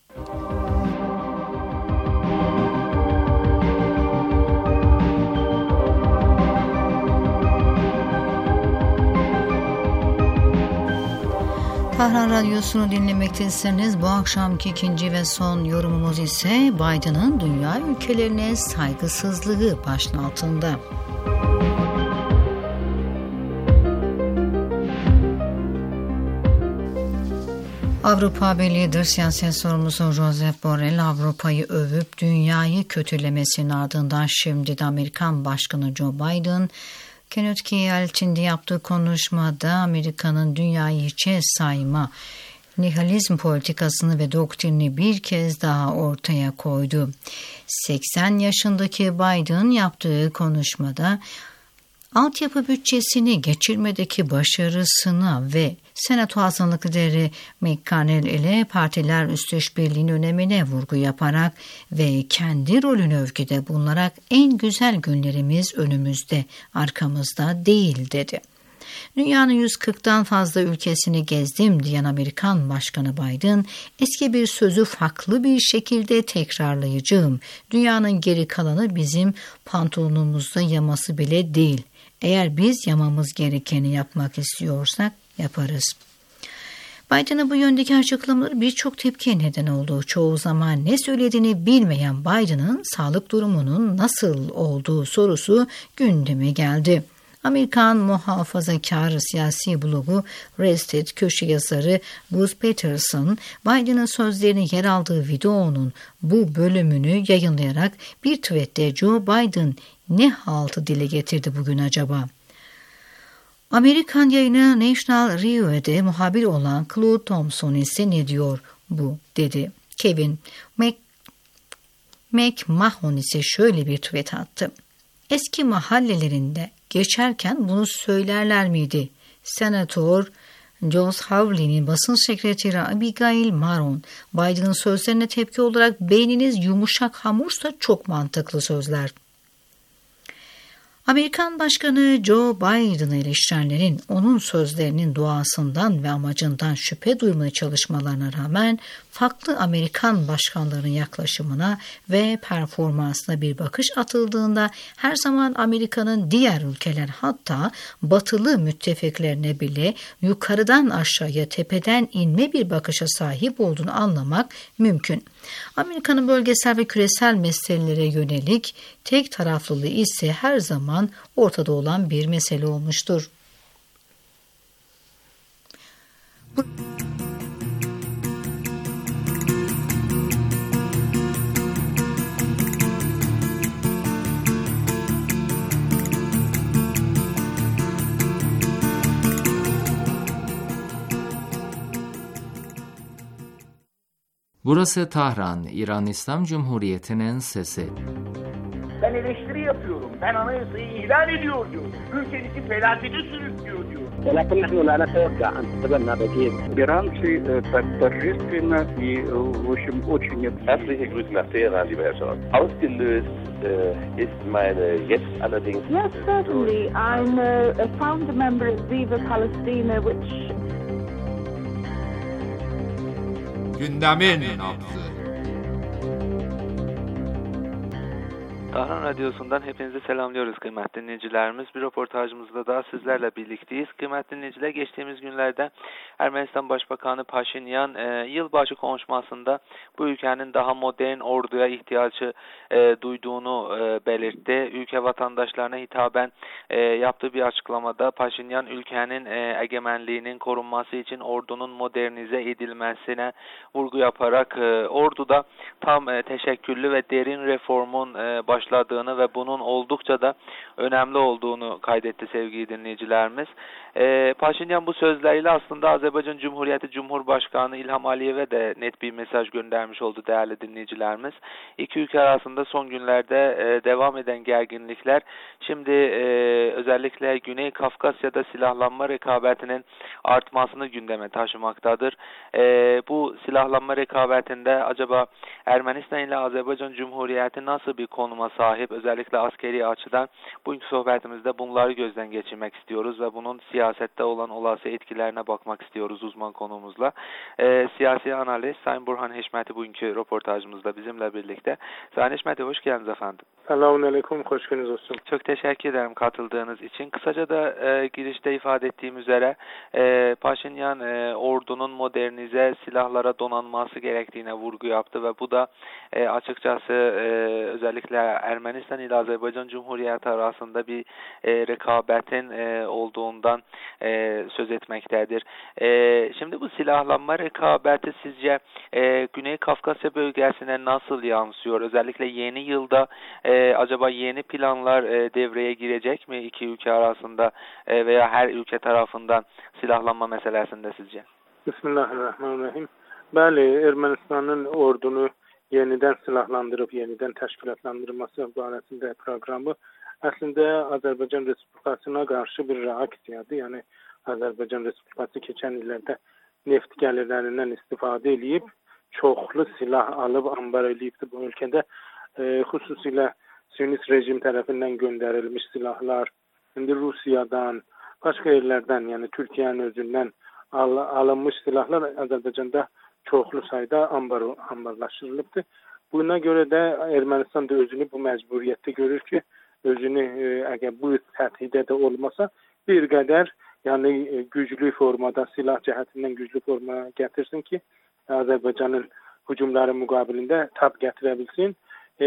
Tahran Radyosu'nu dinlemektesiniz. Bu akşamki ikinci ve son yorumumuz ise Biden'ın dünya ülkelerine saygısızlığı başlığı altında. Avrupa Birliği Dış Siyaset Sorumlusu Josep Borrell, Avrupa'yı övüp dünyayı kötülemesinin ardından şimdi de Amerikan Başkanı Joe Biden, Kentucky eyaletinde yaptığı konuşmada Amerika'nın dünyayı hiçe sayma, nihilizm politikasını ve doktrinini bir kez daha ortaya koydu. seksen yaşındaki Biden yaptığı konuşmada altyapı bütçesini geçirmedeki başarısına ve Senato azınlık lideri McConnell ile partiler üstü işbirliğinin önemine vurgu yaparak ve kendi rolünü övgüde bulunarak en güzel günlerimiz önümüzde, arkamızda değil dedi. Dünyanın yüz kırktan fazla ülkesini gezdim diyen Amerikan Başkanı Biden, eski bir sözü farklı bir şekilde tekrarlayacağım. Dünyanın geri kalanı bizim pantolonumuzda yaması bile değil. Eğer biz yamamız gerekeni yapmak istiyorsak yaparız. Biden'ın bu yöndeki açıklamaları birçok tepkiye neden oldu. Çoğu zaman ne söylediğini bilmeyen Biden'ın sağlık durumunun nasıl olduğu sorusu gündeme geldi. Amerikan muhafazakar siyasi blogu Rested köşe yazarı Bruce Peterson, Biden'ın sözlerinin yer aldığı videonun bu bölümünü yayınlayarak bir tweette Joe Biden ne haltı dile getirdi bugün acaba? Amerikan yayını National Review'de muhabir olan Claude Thompson ise ne diyor bu dedi. Kevin Mc, McMahon ise şöyle bir tweet attı. Eski mahallelerinde geçerken bunu söylerler miydi? Senatör Josh Hawley'nin basın sekreteri Abigail Maron, Biden'ın sözlerine tepki olarak beyniniz yumuşak hamursa çok mantıklı sözler. Amerikan Başkanı Joe Biden'ı eleştirenlerin onun sözlerinin doğasından ve amacından şüphe duymaya çalışmalarına rağmen farklı Amerikan başkanlarının yaklaşımına ve performansına bir bakış atıldığında her zaman Amerika'nın diğer ülkeler hatta batılı müttefiklerine bile yukarıdan aşağıya tepeden inme bir bakışa sahip olduğunu anlamak mümkün. Amerika'nın bölgesel ve küresel meselelere yönelik tek taraflılığı ise her zaman ortada olan bir mesele olmuştur. Bu... Burası Tahran, İran İslam Cumhuriyeti'nin sesi. Ben eleştiri yapıyorum. Ben anayasayı ihlal ediyor diyor. Ülkemizi felakete sürüklüyor diyor. ولكن نحن لا نتوقع أن تتبنى بديل. Иранцы торжественно и, в общем, очень... Herzliche Grüße nach Teheran, lieber Herr Scholz. Ausgelöst äh, ist meine jetzt allerdings... Yes, certainly. I'm a, a founder member of Viva Palestina, which... Gündemin nabzı. Tahran Radyosu'ndan hepinizi selamlıyoruz kıymetli dinleyicilerimiz. Bir röportajımızda daha sizlerle birlikteyiz. Kıymetli dinleyiciler, geçtiğimiz günlerde Ermenistan Başbakanı Paşinyan e, yılbaşı konuşmasında bu ülkenin daha modern orduya ihtiyacı e, duyduğunu e, belirtti. Ülke vatandaşlarına hitaben e, yaptığı bir açıklamada Paşinyan ülkenin e, egemenliğinin korunması için ordunun modernize edilmesine vurgu yaparak e, orduda tam e, teşekküllü ve derin reformun e, baş başladığını ve bunun oldukça da önemli olduğunu kaydetti sevgili dinleyicilerimiz. E, Paşinyan bu sözleriyle aslında Azerbaycan Cumhuriyeti Cumhurbaşkanı İlham Aliyev'e de net bir mesaj göndermiş oldu değerli dinleyicilerimiz. İki ülke arasında son günlerde e, devam eden gerginlikler şimdi e, özellikle Güney Kafkasya'da silahlanma rekabetinin artmasını gündeme taşımaktadır. E, bu silahlanma rekabetinde acaba Ermenistan ile Azerbaycan Cumhuriyeti nasıl bir konuma sahip, özellikle askeri açıdan bugünkü sohbetimizde bunları gözden geçirmek istiyoruz ve bunun siyasette olan olası etkilerine bakmak istiyoruz uzman konuğumuzla. E, siyasi analist Sayın Burhan Heşmeti bugünkü röportajımızda bizimle birlikte. Sayın Heşmeti, hoş geldiniz efendim. Selamun aleyküm, hoş geldiniz olsun. Çok teşekkür ederim katıldığınız için. Kısaca da e, girişte ifade ettiğim üzere e, Paşinyan e, ordunun modernize silahlara donanması gerektiğine vurgu yaptı ve bu da e, açıkçası e, özellikle Ermenistan ile Azerbaycan Cumhuriyeti arasında bir e, rekabetin e, olduğundan e, söz etmektedir. E, şimdi bu silahlanma rekabeti sizce e, Güney Kafkasya bölgesine nasıl yansıyor? Özellikle yeni yılda e, acaba yeni planlar e, devreye girecek mi iki ülke arasında e, veya her ülke tarafından silahlanma meselesinde sizce? Bismillahirrahmanirrahim. Bəli, Ermənistanın ordunu yenidən silahlandırıb, yenidən təşkilatlandırması barəsində proqramı əslində Azərbaycan Respublikasına qarşı bir reaksiyadır. Yəni Azərbaycan Respublikası keçən illərdə neft gəlirlərindən istifadə edib, çoxlu silah alıb ambar edibdi bu ölkədə. E, xüsusilə Siyonist rejim tərəfindən göndərilmiş silahlar, indi Rusiyadan, başqa yerlərdən, yəni Türkiyənin özündən al alınmış silahlar Azərbaycanda çoxlu sayda ambar ambarlaşdırılıbdır. Buna görə də Ermənistan da özünü bu məcburiyyətdə görür ki, özünü e, əgər bu səthidə də olmasa bir qədər, yəni e, güclü formada, silah cəhətindən güclü formaya gətirsin ki, Azərbaycanın hücumları müqabilində tab gətirə bilsin. E,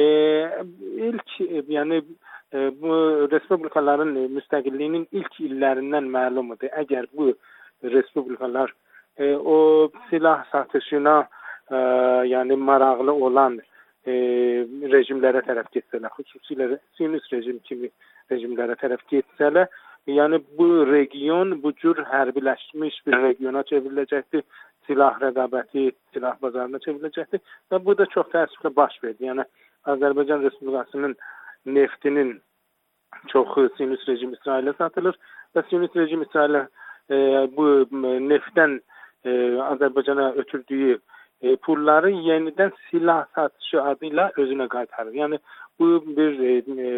ilk e, yəni e, bu respublikaların e, müstəqilliyinin ilk illərindən məlumdur. Əgər bu respublikalar e, o silah satışına e, yəni maraqlı olan e, rejimlərə tərəf getsələr, xüsusilə Siyonist rejim kimi rejimlərə tərəf getsələr, yəni bu region bu cür hərbiləşmiş bir regiona çevriləcəkdir. Silah rəqabəti, silah bazarına çevriləcəkdir və bu da çox təəssüflə baş verdi. Yəni Azərbaycan Respublikasının neftinin çoxu Siyonist rejim İsrailə satılır və Siyonist rejim İsrailə e, bu neftdən e, Azərbaycana ötürdüyü e, pulları yenidən silah satışı adıyla özünə qaytarır. Yəni bu bir e,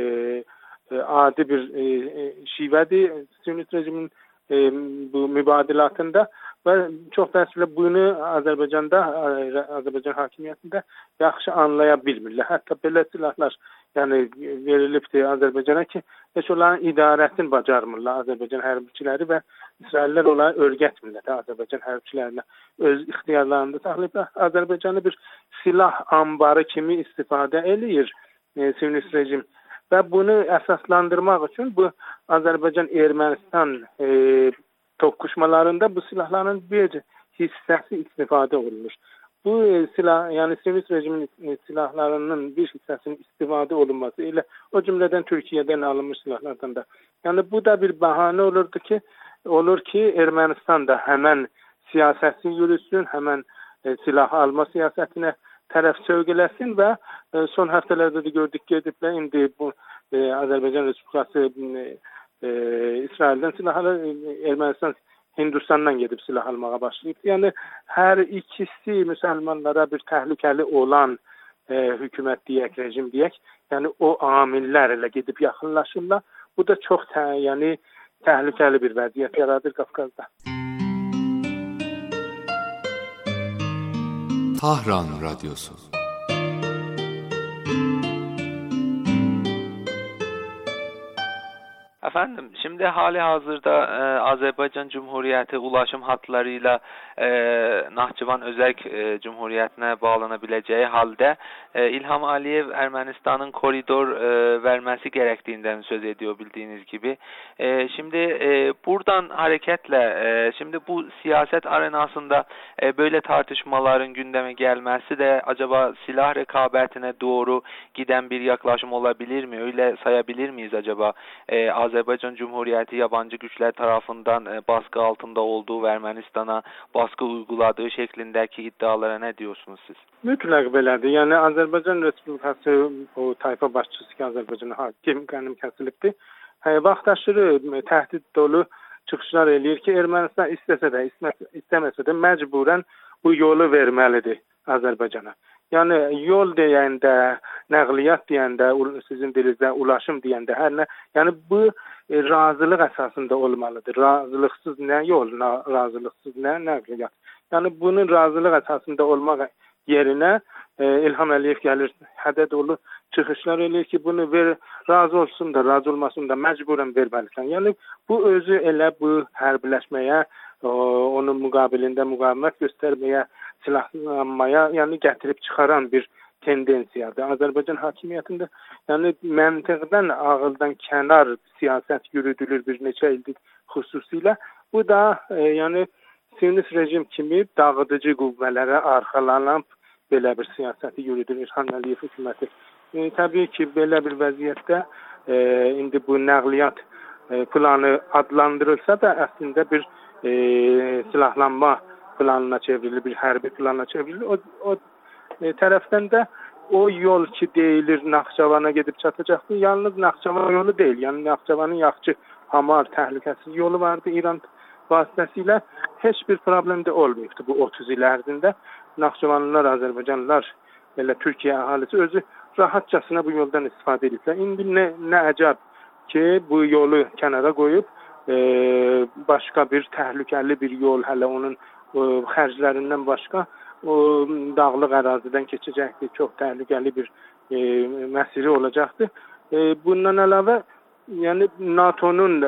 e, adi bir e, şivədir Siyonist rejimin e, bu mübadilatında və çox təəssüflə bunu Azərbaycanda, Azərbaycan hakimiyyətində yaxşı anlaya bilmirlər. Hətta belə silahlar yəni verilibdir Azərbaycana ki, heç onların idarəsini bacarmırlar Azərbaycan hərbiçiləri və İsraillər onları öyrətmirlər Azərbaycan hərbiçilərinə. Öz ixtiyarlarında saxlayıblar. Azərbaycanı bir silah ambarı kimi istifadə eləyir e, Siyonist rejim. Və bunu əsaslandırmaq üçün bu Azərbaycan-Ermənistan e, toqquşmalarında bu silahların bir hissəsi istifadə olunur. Bu e, silah, yəni Siyonist rejimin e, silahlarının bir hissəsinin istifadə olunması ilə o cümlədən Türkiyədən alınmış silahlardan da. Yəni bu da bir bəhanə olurdu ki, olur ki, Ermənistan da həmən siyasətini yürütsün, həmən e, silah alma siyasətinə tərəf sövq eləsin və e, son həftələrdə də gördük ki, ediblər indi bu e, Azərbaycan Respublikası e, e, İsraildən silah alır, Ermənistan Hindistandan gedib silah almağa başlayıb. Yəni hər ikisi müsəlmanlara bir təhlükəli olan e, hökumət deyək, rejim deyək. Yəni o amillərlə gedib yaxınlaşırlar. Bu da çox tə, yəni təhlükəli bir vəziyyət yaradır Qafqazda. Tahran Radyosu. Efendim, şimdi hali hazırda e, Azerbaycan Cumhuriyeti ulaşım hatlarıyla e, Nahçıvan Özerk e, Cumhuriyeti'ne bağlanabileceği halde e, İlham Aliyev Ermenistan'ın koridor e, vermesi gerektiğinden söz ediyor bildiğiniz gibi. E, şimdi e, buradan hareketle e, şimdi bu siyaset arenasında e, böyle tartışmaların gündeme gelmesi de acaba silah rekabetine doğru giden bir yaklaşım olabilir mi? Öyle sayabilir miyiz acaba? E, Azerbaycan Cumhuriyeti yabancı güçler tarafından e, baskı altında olduğu ve Ermenistan'a baskı uyguladığı şeklindeki iddialara ne diyorsunuz siz? Mütləq belədir. Yəni Azərbaycan Respublikası o tayfa başçısı ki, Azərbaycana hakim qənim kəsilibdir. Hə, vaxtaşırı təhdid dolu çıxışlar eləyir ki, Ermənistan istəsə də, istəməsə də məcburən bu yolu verməlidir Azərbaycana. Yəni yol deyəndə, nəqliyyat deyəndə, sizin dilinizdə ulaşım deyəndə hər nə, yəni bu e, razılıq əsasında olmalıdır. Razılıqsız nə yol, razılıqsız nə nəqliyyat. Yəni bunun razılıq əsasında olmaq yerinə e, İlham Əliyev gəlir, hədə dolu çıxışlar eləyir ki, bunu ver, razı olsun da, razı olmasın da məcburən verməlisən. Yəni bu özü elə bu hərbiləşməyə, o, onun müqabilində müqavimət göstərməyə, silahlanmaya, yəni gətirib çıxaran bir tendensiyadır. Azərbaycan hakimiyyətində yəni məntiqdən, ağıldan kənar siyasət yürüdülür bir neçə ildir xüsusilə. Bu da e, yəni Siyonist rejim kimi dağıdıcı qüvvələrə arxalanıb belə bir siyasəti yürüdür İlham Əliyev hökuməti. E, təbii ki, belə bir vəziyyətdə e, indi bu nəqliyyat e, planı adlandırılsa da əslində bir e, silahlanma planına çevrilir, bir hərbi planına çevrilir. O, o e, tərəfdən də o yol ki deyilir Naxçıvana gedib çatacaqdır. Yalnız Naxçıvan yolu deyil. Yəni Naxçıvanın yaxşı, hamar, təhlükəsiz yolu vardı İran vasitəsilə. Heç bir problem də olmayıbdı bu otuz il ərzində. Naxçıvanlılar, Azərbaycanlılar, elə Türkiyə əhalisi özü rahatçasına bu yoldan istifadə ediblər. İndi nə, nə əcəb ki, bu yolu kənara qoyub e, başqa bir təhlükəli bir yol, hələ onun o, xərclərindən başqa o dağlıq ərazidən keçəcəkdir. Çox təhlükəli bir e, məsiri olacaqdır. E, bundan əlavə, yəni NATO'nun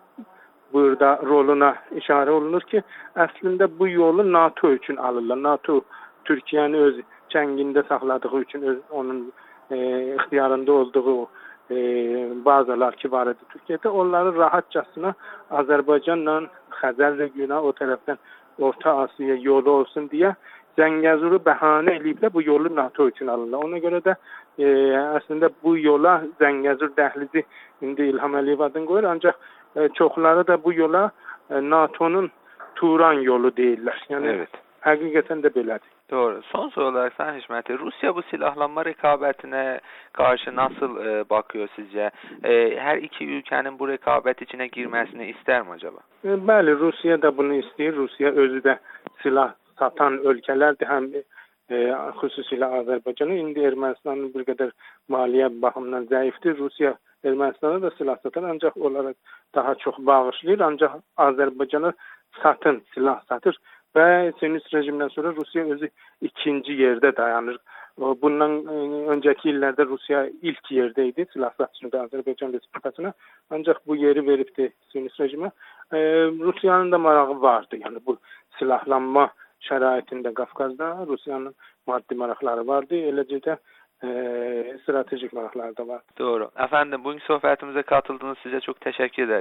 burada roluna işarə olunur ki, əslində bu yolu NATO üçün alırlar. NATO Türkiyəni öz çəngində saxladığı üçün, öz, onun e, ixtiyarında olduğu e, bazalar ki var idi Türkiyədə, onları rahatçasına Azərbaycanla Xəzər regionuna, o tərəfdən Orta Asiya yolu olsun deyə Zəngəzuru bəhanə eləyiblər, bu yolu NATO üçün alırlar. Ona görə də e, əslində bu yola Zəngəzur dəhlizi indi İlham Əliyev adını qoyur, ancaq e, çoxları da bu yola e, NATO'nun Turan yolu deyirlər. Yəni evet. Həqiqətən də belədir. Doğru. Son soru olarak Sayın Hişmeti, Rusya bu silahlanma rekabetine karşı nasıl e, bakıyor sizce? E, her iki ülkenin bu rekabet içine girmesini ister mi acaba? E, bəli, Rusiya da bunu istəyir. Rusiya özü də silah satan ölkələrdir, həm e, xüsusilə Azərbaycanı. İndi Ermənistanın bir qədər maliyyə baxımından zəifdir. Rusiya Ermənistana da silah satar, ancaq onlara daha çox bağışlayır. Ancaq Azərbaycana satın, silah satır. Və Siyonist rejimdən sonra Rusiya özü ikinci yerdə dayanır. Bundan öncəki illərdə Rusiya ilk yerdə idi, silah satışında Azərbaycan Respublikasına. Ancaq bu yeri veribdi Siyonist rejimə. E, Rusiyanın da marağı vardı. Yəni bu silahlanma şəraitində Qafqazda Rusiyanın maddi maraqları vardı. Eləcə də e, stratejik maraqları da vardı. Doğru. Efendim, bugün sohbetimize katıldığınız size çok teşekkür ederiz.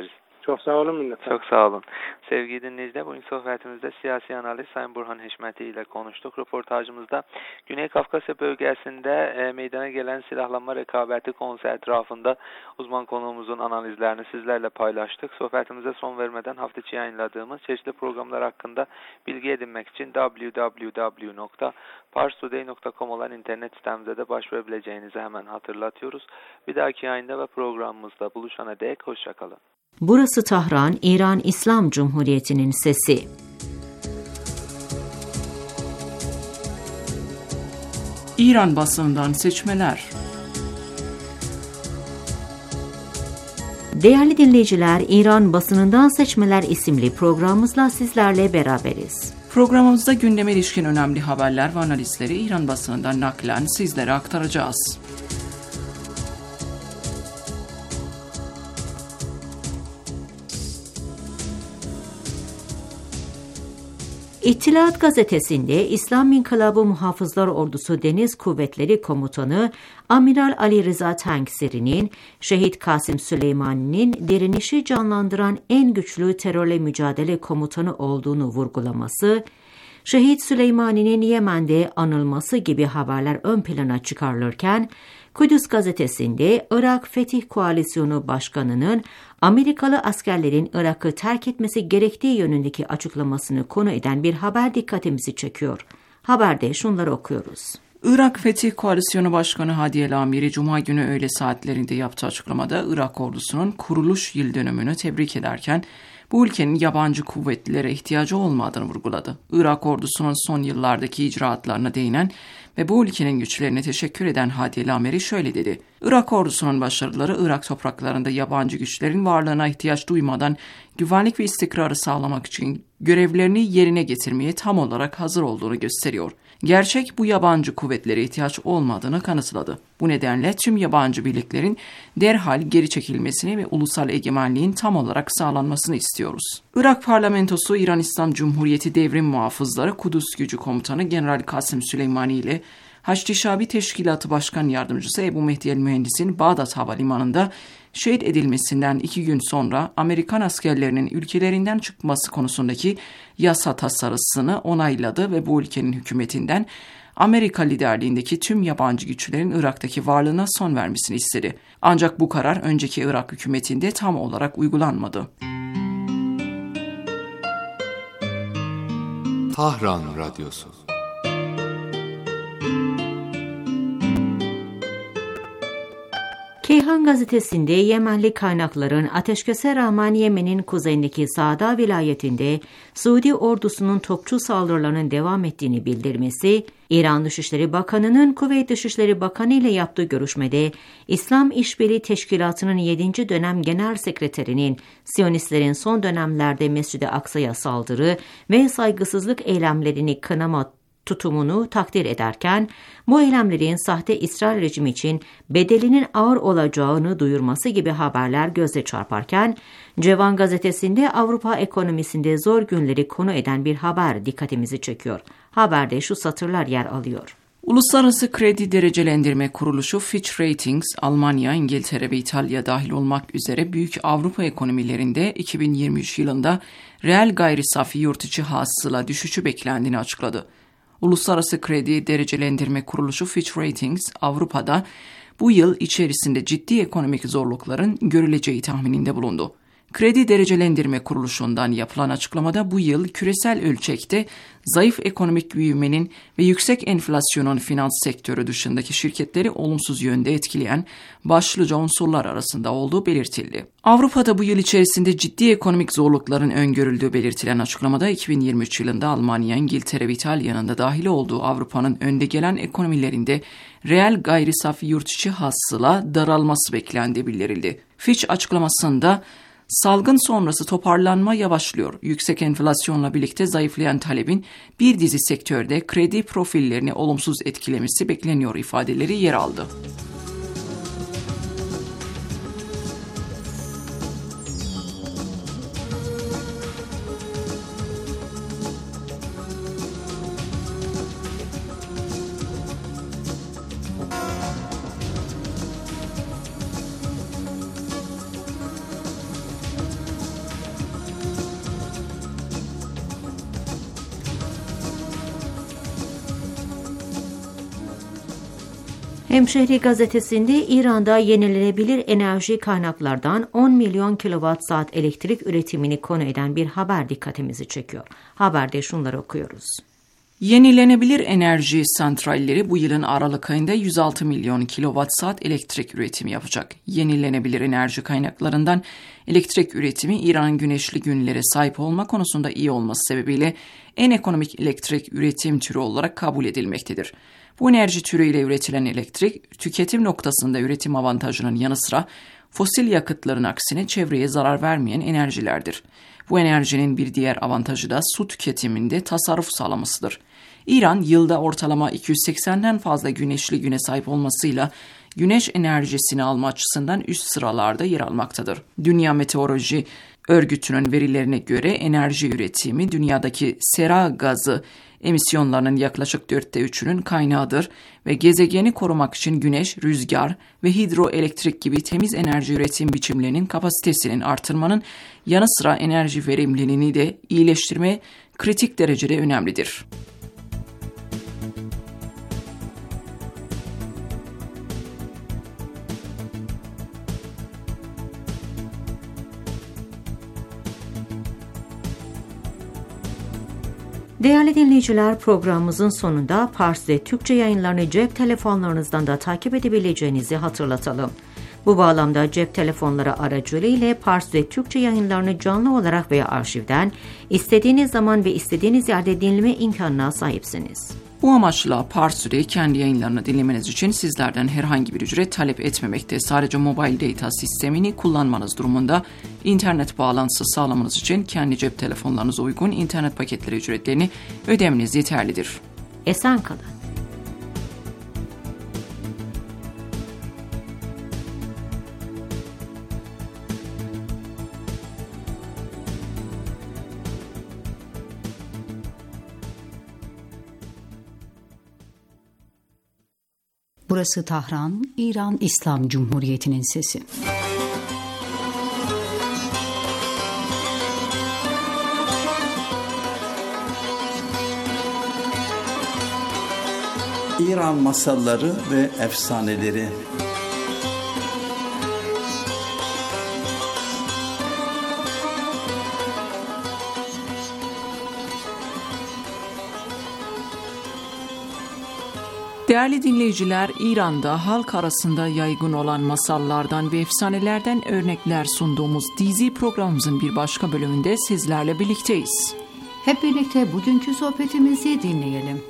Çok sağ olun minnet. Çok sağ olun. Sevgili dinleyiciler, bugün sohbetimizde siyasi analist Sayın Burhan Heşmeti ile konuştuk. Röportajımızda Güney Kafkasya bölgesinde e, meydana gelen silahlanma rekabeti konusu etrafında uzman konuğumuzun analizlerini sizlerle paylaştık. Sohbetimize son vermeden hafta içi yayınladığımız çeşitli programlar hakkında bilgi edinmek için double-u double-u double-u nokta pars today nokta com olan internet sitemize de başvurabileceğinizi hemen hatırlatıyoruz. Bir dahaki yayında ve programımızda buluşana dek hoşçakalın. Burası Tahran, İran İslam Cumhuriyeti'nin sesi. İran basınından seçmeler. Değerli dinleyiciler, İran Basınından Seçmeler isimli programımızla sizlerle beraberiz. Programımızda gündeme ilişkin önemli haberler ve analizleri İran basınından naklen sizlere aktaracağız. İttilaat gazetesinde İslam İnkılabı Muhafızlar Ordusu Deniz Kuvvetleri Komutanı Amiral Ali Rıza Tangsiri'nin Şehit Kasım Süleymani'nin direnişi canlandıran en güçlü terörle mücadele komutanı olduğunu vurgulaması, Şehit Süleymani'nin Yemen'de anılması gibi haberler ön plana çıkarılırken, Kudüs gazetesinde Irak Fetih Koalisyonu Başkanı'nın Amerikalı askerlerin Irak'ı terk etmesi gerektiği yönündeki açıklamasını konu eden bir haber dikkatimizi çekiyor. Haberde şunları okuyoruz. Irak Fetih Koalisyonu Başkanı Hadi El Amiri Cuma günü öğle saatlerinde yaptığı açıklamada Irak ordusunun kuruluş yıl dönümünü tebrik ederken bu ülkenin yabancı kuvvetlilere ihtiyacı olmadığını vurguladı. Irak ordusunun son yıllardaki icraatlarına değinen ve bu ülkenin güçlerine teşekkür eden Hadi El Amiri şöyle dedi. Irak ordusunun başarıları Irak topraklarında yabancı güçlerin varlığına ihtiyaç duymadan güvenlik ve istikrarı sağlamak için görevlerini yerine getirmeye tam olarak hazır olduğunu gösteriyor. Gerçek bu yabancı kuvvetlere ihtiyaç olmadığını kanıtladı. Bu nedenle tüm yabancı birliklerin derhal geri çekilmesini ve ulusal egemenliğin tam olarak sağlanmasını istiyoruz. Irak parlamentosu İran İslam Cumhuriyeti Devrim Muhafızları Kudüs Gücü Komutanı General Kasım Süleymani ile Haçlı Şabi Teşkilatı Başkan Yardımcısı Ebu Mehdi El Mühendis'in Bağdat Havalimanı'nda şehit edilmesinden iki gün sonra Amerikan askerlerinin ülkelerinden çıkması konusundaki yasa tasarısını onayladı ve bu ülkenin hükümetinden Amerika liderliğindeki tüm yabancı güçlerin Irak'taki varlığına son vermesini istedi. Ancak bu karar önceki Irak hükümetinde tam olarak uygulanmadı. Tahran Radyosu. Keyhan gazetesinde Yemenli kaynakların ateşkese rağmen Yemen'in kuzeyindeki Saada vilayetinde Suudi ordusunun topçu saldırılarının devam ettiğini bildirmesi, İran Dışişleri Bakanı'nın Kuveyt Dışişleri Bakanı ile yaptığı görüşmede İslam İşbirliği Teşkilatı'nın yedinci dönem genel sekreterinin Siyonistlerin son dönemlerde Mescid-i Aksa'ya saldırı ve saygısızlık eylemlerini kınama tutumunu takdir ederken, bu eylemlerin sahte İsrail rejimi için bedelinin ağır olacağını duyurması gibi haberler göze çarparken, Cevan gazetesinde Avrupa ekonomisinde zor günleri konu eden bir haber dikkatimizi çekiyor. Haberde şu satırlar yer alıyor. Uluslararası Kredi Derecelendirme Kuruluşu Fitch Ratings, Almanya, İngiltere ve İtalya dahil olmak üzere büyük Avrupa ekonomilerinde iki bin yirmi üç yılında reel gayri safi yurt içi hasıla düşüşü beklendiğini açıkladı. Uluslararası Kredi Derecelendirme Kuruluşu Fitch Ratings, Avrupa'da bu yıl içerisinde ciddi ekonomik zorlukların görüleceği tahmininde bulundu. Kredi Derecelendirme Kuruluşu'ndan yapılan açıklamada bu yıl küresel ölçekte zayıf ekonomik büyümenin ve yüksek enflasyonun finans sektörü dışındaki şirketleri olumsuz yönde etkileyen başlıca unsurlar arasında olduğu belirtildi. Avrupa'da bu yıl içerisinde ciddi ekonomik zorlukların öngörüldüğü belirtilen açıklamada iki bin yirmi üç yılında Almanya, İngiltere ve İtalya'nın da dahil olduğu Avrupa'nın önde gelen ekonomilerinde reel gayri safi yurt içi hasıla daralması beklendiği bildirildi. Fitch açıklamasında salgın sonrası toparlanma yavaşlıyor. Yüksek enflasyonla birlikte zayıflayan talebin bir dizi sektörde kredi profillerini olumsuz etkilemesi bekleniyor ifadeleri yer aldı. Hemşehri gazetesinde İran'da yenilenebilir enerji kaynaklardan on milyon kilowatt saat elektrik üretimini konu eden bir haber dikkatimizi çekiyor. Haberde şunları okuyoruz. Yenilenebilir enerji santralleri bu yılın Aralık ayında yüz altı milyon kilowatt saat elektrik üretimi yapacak. Yenilenebilir enerji kaynaklarından elektrik üretimi İran'ın güneşli günlere sahip olma konusunda iyi olması sebebiyle en ekonomik elektrik üretim türü olarak kabul edilmektedir. Bu enerji türüyle üretilen elektrik, tüketim noktasında üretim avantajının yanı sıra fosil yakıtların aksine çevreye zarar vermeyen enerjilerdir. Bu enerjinin bir diğer avantajı da su tüketiminde tasarruf sağlamasıdır. İran yılda ortalama iki yüz seksenden fazla güneşli güne sahip olmasıyla güneş enerjisini alma açısından üst sıralarda yer almaktadır. Dünya Meteoroloji Örgütü'nün verilerine göre enerji üretimi dünyadaki sera gazı emisyonlarının yaklaşık dörtte üçünün kaynağıdır ve gezegeni korumak için güneş, rüzgar ve hidroelektrik gibi temiz enerji üretim biçimlerinin kapasitesinin artırmanın yanı sıra enerji verimliliğini de iyileştirme kritik derecede önemlidir. Değerli dinleyiciler, programımızın sonunda Fars ve Türkçe yayınlarını cep telefonlarınızdan da takip edebileceğinizi hatırlatalım. Bu bağlamda cep telefonları aracılığıyla Fars ve Türkçe yayınlarını canlı olarak veya arşivden istediğiniz zaman ve istediğiniz yerde dinleme imkanına sahipsiniz. Bu amaçla Parsur'u kendi yayınlarını dinlemeniz için sizlerden herhangi bir ücret talep etmemekte. Sadece mobile data sistemini kullanmanız durumunda internet bağlantısı sağlamanız için kendi cep telefonlarınıza uygun internet paketleri ücretlerini ödemeniz yeterlidir. Esen kalın. Burası Tahran, İran İslam Cumhuriyeti'nin sesi. İran masalları ve efsaneleri. Değerli dinleyiciler, İran'da halk arasında yaygın olan masallardan ve efsanelerden örnekler sunduğumuz dizi programımızın bir başka bölümünde sizlerle birlikteyiz. Hep birlikte bugünkü sohbetimizi dinleyelim.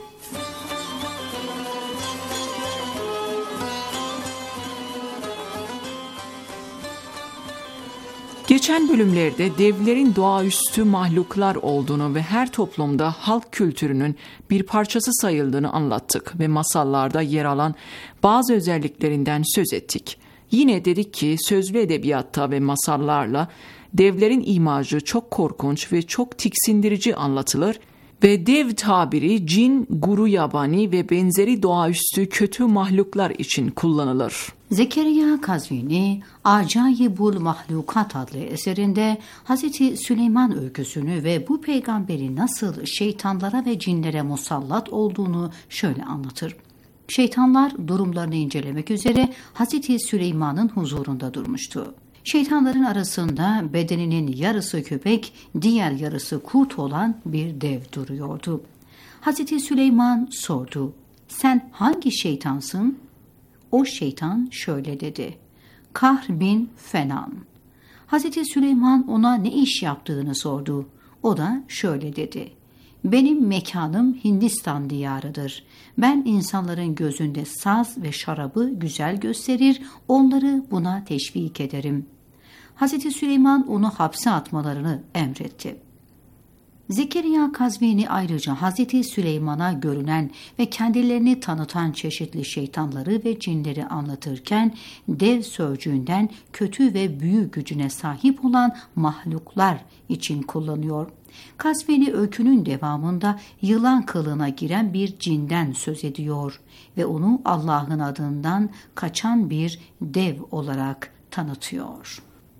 Geçen bölümlerde devlerin doğaüstü mahluklar olduğunu ve her toplumda halk kültürünün bir parçası sayıldığını anlattık ve masallarda yer alan bazı özelliklerinden söz ettik. Yine dedik ki sözlü edebiyatta ve masallarla devlerin imajı çok korkunç ve çok tiksindirici anlatılır ve dev tabiri cin, guru yabani ve benzeri doğaüstü kötü mahluklar için kullanılır. Zekeriya Kazvini, Acayibul Mahlukat adlı eserinde Hazreti Süleyman öyküsünü ve bu peygamberi nasıl şeytanlara ve cinlere musallat olduğunu şöyle anlatır. Şeytanlar durumlarını incelemek üzere Hazreti Süleyman'ın huzurunda durmuştu. Şeytanların arasında bedeninin yarısı köpek, diğer yarısı kurt olan bir dev duruyordu. Hazreti Süleyman sordu, "Sen hangi şeytansın?" O şeytan şöyle dedi, "Kahr bin Fenan." Hazreti Süleyman ona ne iş yaptığını sordu. O da şöyle dedi, "Benim mekanım Hindistan diyarıdır. Ben insanların gözünde saz ve şarabı güzel gösterir, onları buna teşvik ederim." Hazreti Süleyman onu hapse atmalarını emretti. Zekeriya Kazvini ayrıca Hazreti Süleyman'a görünen ve kendilerini tanıtan çeşitli şeytanları ve cinleri anlatırken dev sözcüğünden kötü ve büyü gücüne sahip olan mahluklar için kullanıyor. Kazvini öykünün devamında yılan kılığına giren bir cinden söz ediyor ve onu Allah'ın adından kaçan bir dev olarak tanıtıyor.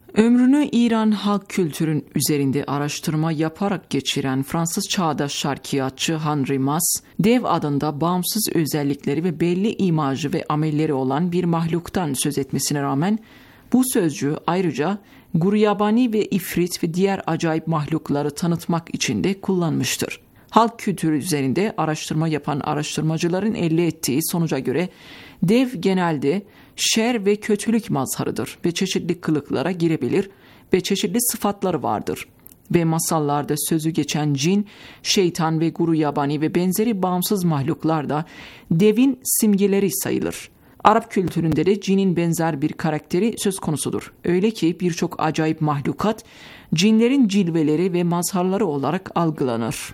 Ömrünü İran halk kültürün üzerinde araştırma yaparak geçiren Fransız çağdaş şarkiyatçı Henri Mas, dev adında bağımsız özellikleri ve belli imajı ve amelleri olan bir mahluktan söz etmesine rağmen, bu sözcüğü ayrıca Guryabani ve İfrit ve diğer acayip mahlukları tanıtmak için de kullanmıştır. Halk kültürü üzerinde araştırma yapan araştırmacıların elde ettiği sonuca göre dev genelde şer ve kötülük mazharıdır ve çeşitli kılıklara girebilir ve çeşitli sıfatları vardır. Ve masallarda sözü geçen cin, şeytan ve Guryabani ve benzeri bağımsız mahluklar da devin simgeleri sayılır. Arap kültüründe de cinin benzer bir karakteri söz konusudur. Öyle ki birçok acayip mahlukat cinlerin cilveleri ve mazharları olarak algılanır.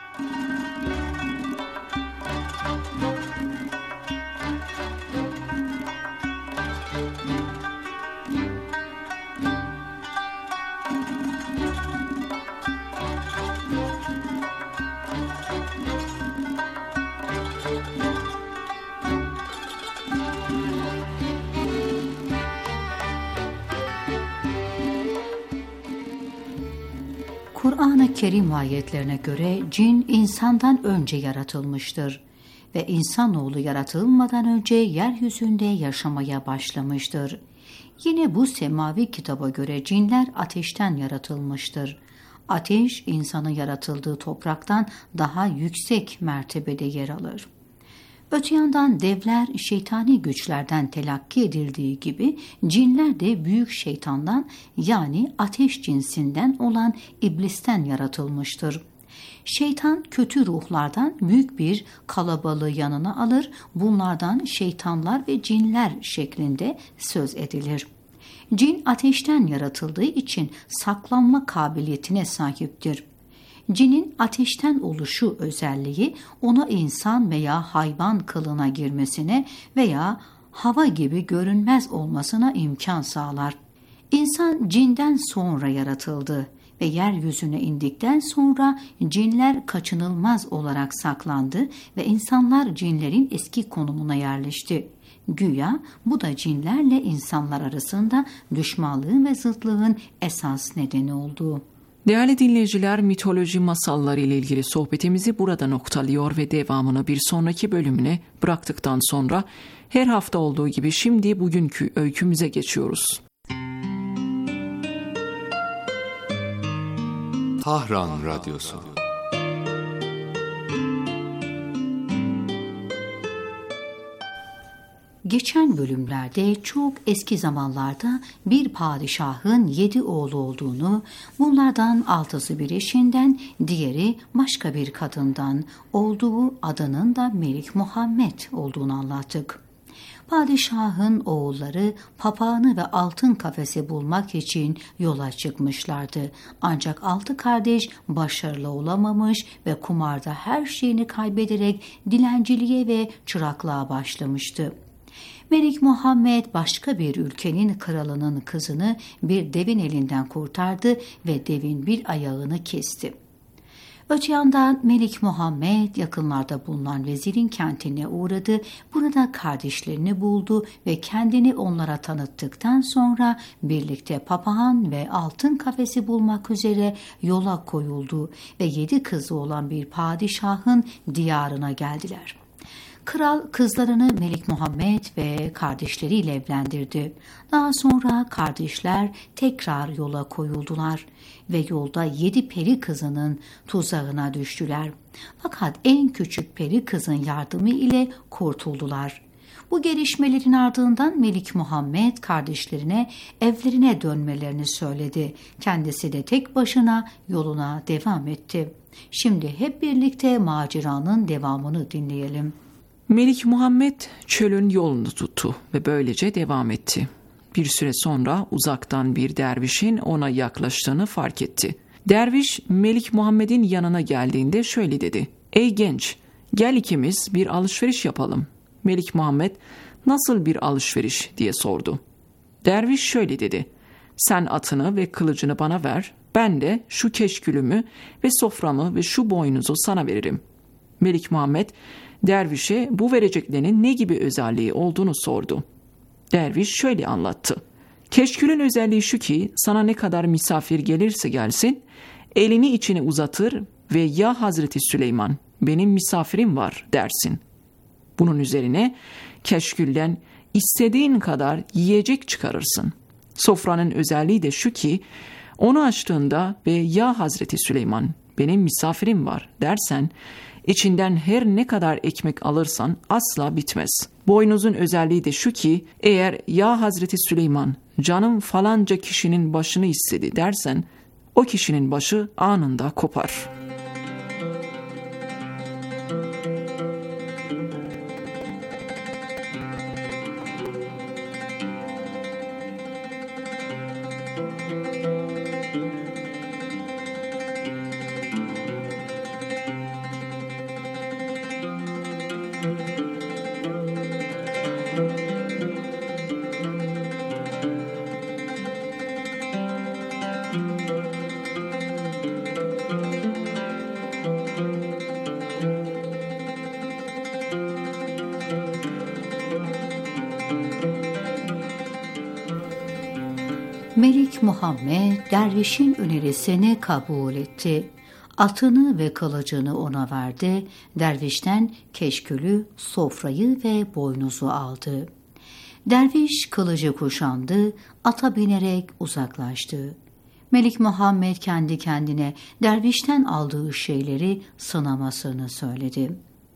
Kur'an-ı Kerim ayetlerine göre cin insandan önce yaratılmıştır ve insanoğlu yaratılmadan önce yeryüzünde yaşamaya başlamıştır. Yine bu semavi kitaba göre cinler ateşten yaratılmıştır. Ateş, insanın yaratıldığı topraktan daha yüksek mertebede yer alır. Öte yandan devler şeytani güçlerden telakki edildiği gibi cinler de büyük şeytandan yani ateş cinsinden olan iblisten yaratılmıştır. Şeytan kötü ruhlardan büyük bir kalabalığı yanına alır, bunlardan şeytanlar ve cinler şeklinde söz edilir. Cin ateşten yaratıldığı için saklanma kabiliyetine sahiptir. Cinin ateşten oluşu özelliği ona insan veya hayvan kılığına girmesine veya hava gibi görünmez olmasına imkan sağlar. İnsan cinden sonra yaratıldı ve yeryüzüne indikten sonra cinler kaçınılmaz olarak saklandı ve insanlar cinlerin eski konumuna yerleşti. Güya bu da cinlerle insanlar arasında düşmanlığın ve zıtlığın esas nedeni oldu. Değerli dinleyiciler, mitoloji masalları ile ilgili sohbetimizi burada noktalıyor ve devamını bir sonraki bölümüne bıraktıktan sonra her hafta olduğu gibi şimdi bugünkü öykümüze geçiyoruz. Tahran Radyosu. Geçen bölümlerde çok eski zamanlarda bir padişahın yedi oğlu olduğunu, bunlardan altısı bir eşinden, diğeri başka bir kadından olduğu, adının da Melik Muhammed olduğunu anlattık. Padişahın oğulları papağanı ve altın kafesi bulmak için yola çıkmışlardı. Ancak altı kardeş başarılı olamamış ve kumarda her şeyini kaybederek dilenciliğe ve çıraklığa başlamıştı. Melik Muhammed başka bir ülkenin kralının kızını bir devin elinden kurtardı ve devin bir ayağını kesti. Öte yandan Melik Muhammed yakınlarda bulunan vezirin kentine uğradı. Burada kardeşlerini buldu ve kendini onlara tanıttıktan sonra birlikte papağan ve altın kafesi bulmak üzere yola koyuldu ve yedi kızı olan bir padişahın diyarına geldiler. Kral kızlarını Melik Muhammed ve kardeşleriyle evlendirdi. Daha sonra kardeşler tekrar yola koyuldular ve yolda yedi peri kızının tuzağına düştüler. Fakat en küçük peri kızın yardımı ile kurtuldular. Bu gelişmelerin ardından Melik Muhammed kardeşlerine evlerine dönmelerini söyledi. Kendisi de tek başına yoluna devam etti. Şimdi hep birlikte maceranın devamını dinleyelim. Melik Muhammed çölün yolunu tuttu ve böylece devam etti. Bir süre sonra uzaktan bir dervişin ona yaklaştığını fark etti. Derviş Melik Muhammed'in yanına geldiğinde şöyle dedi: "Ey genç, gel ikimiz bir alışveriş yapalım." Melik Muhammed "Nasıl bir alışveriş?" diye sordu. Derviş şöyle dedi: "Sen atını ve kılıcını bana ver, ben de şu keşkülümü ve soframı ve şu boynuzu sana veririm." Melik Muhammed dervişe bu vereceklerinin ne gibi özelliği olduğunu sordu. Derviş şöyle anlattı: Keşkülün özelliği şu ki sana ne kadar misafir gelirse gelsin elini içine uzatır ve ya Hazreti Süleyman benim misafirim var dersin. Bunun üzerine keşkülden istediğin kadar yiyecek çıkarırsın. Sofranın özelliği de şu ki onu açtığında ve ya Hazreti Süleyman benim misafirim var dersen içinden her ne kadar ekmek alırsan asla bitmez. Boynuzun özelliği de şu ki eğer ya Hazreti Süleyman canım falanca kişinin başını istedi dersen o kişinin başı anında kopar. Melik Muhammed dervişin önerisini kabul etti. Atını ve kılıcını ona verdi. Dervişten keşkülü, sofrayı ve boynuzu aldı. Derviş kılıcı kuşandı, ata binerek uzaklaştı. Melik Muhammed kendi kendine dervişten aldığı şeyleri sınamasını söyledi.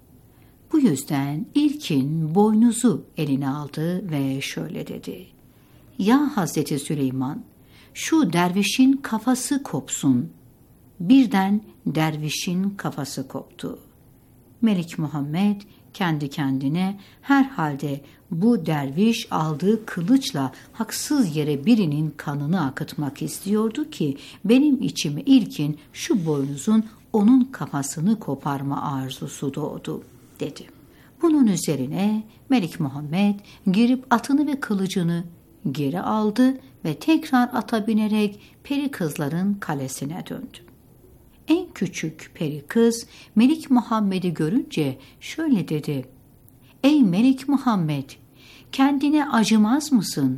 Bu yüzden ilkin boynuzu eline aldı ve şöyle dedi: "Ya Hazreti Süleyman, şu dervişin kafası kopsun." Birden dervişin kafası koptu. Melik Muhammed kendi kendine herhalde bu derviş aldığı kılıçla haksız yere birinin kanını akıtmak istiyordu ki benim içime ilkin şu boynuzun onun kafasını koparma arzusu doğdu dedi. Bunun üzerine Melik Muhammed girip atını ve kılıcını geri aldı ve tekrar ata binerek peri kızların kalesine döndü. En küçük peri kız Melik Muhammed'i görünce şöyle dedi: "Ey Melik Muhammed, kendine acımaz mısın?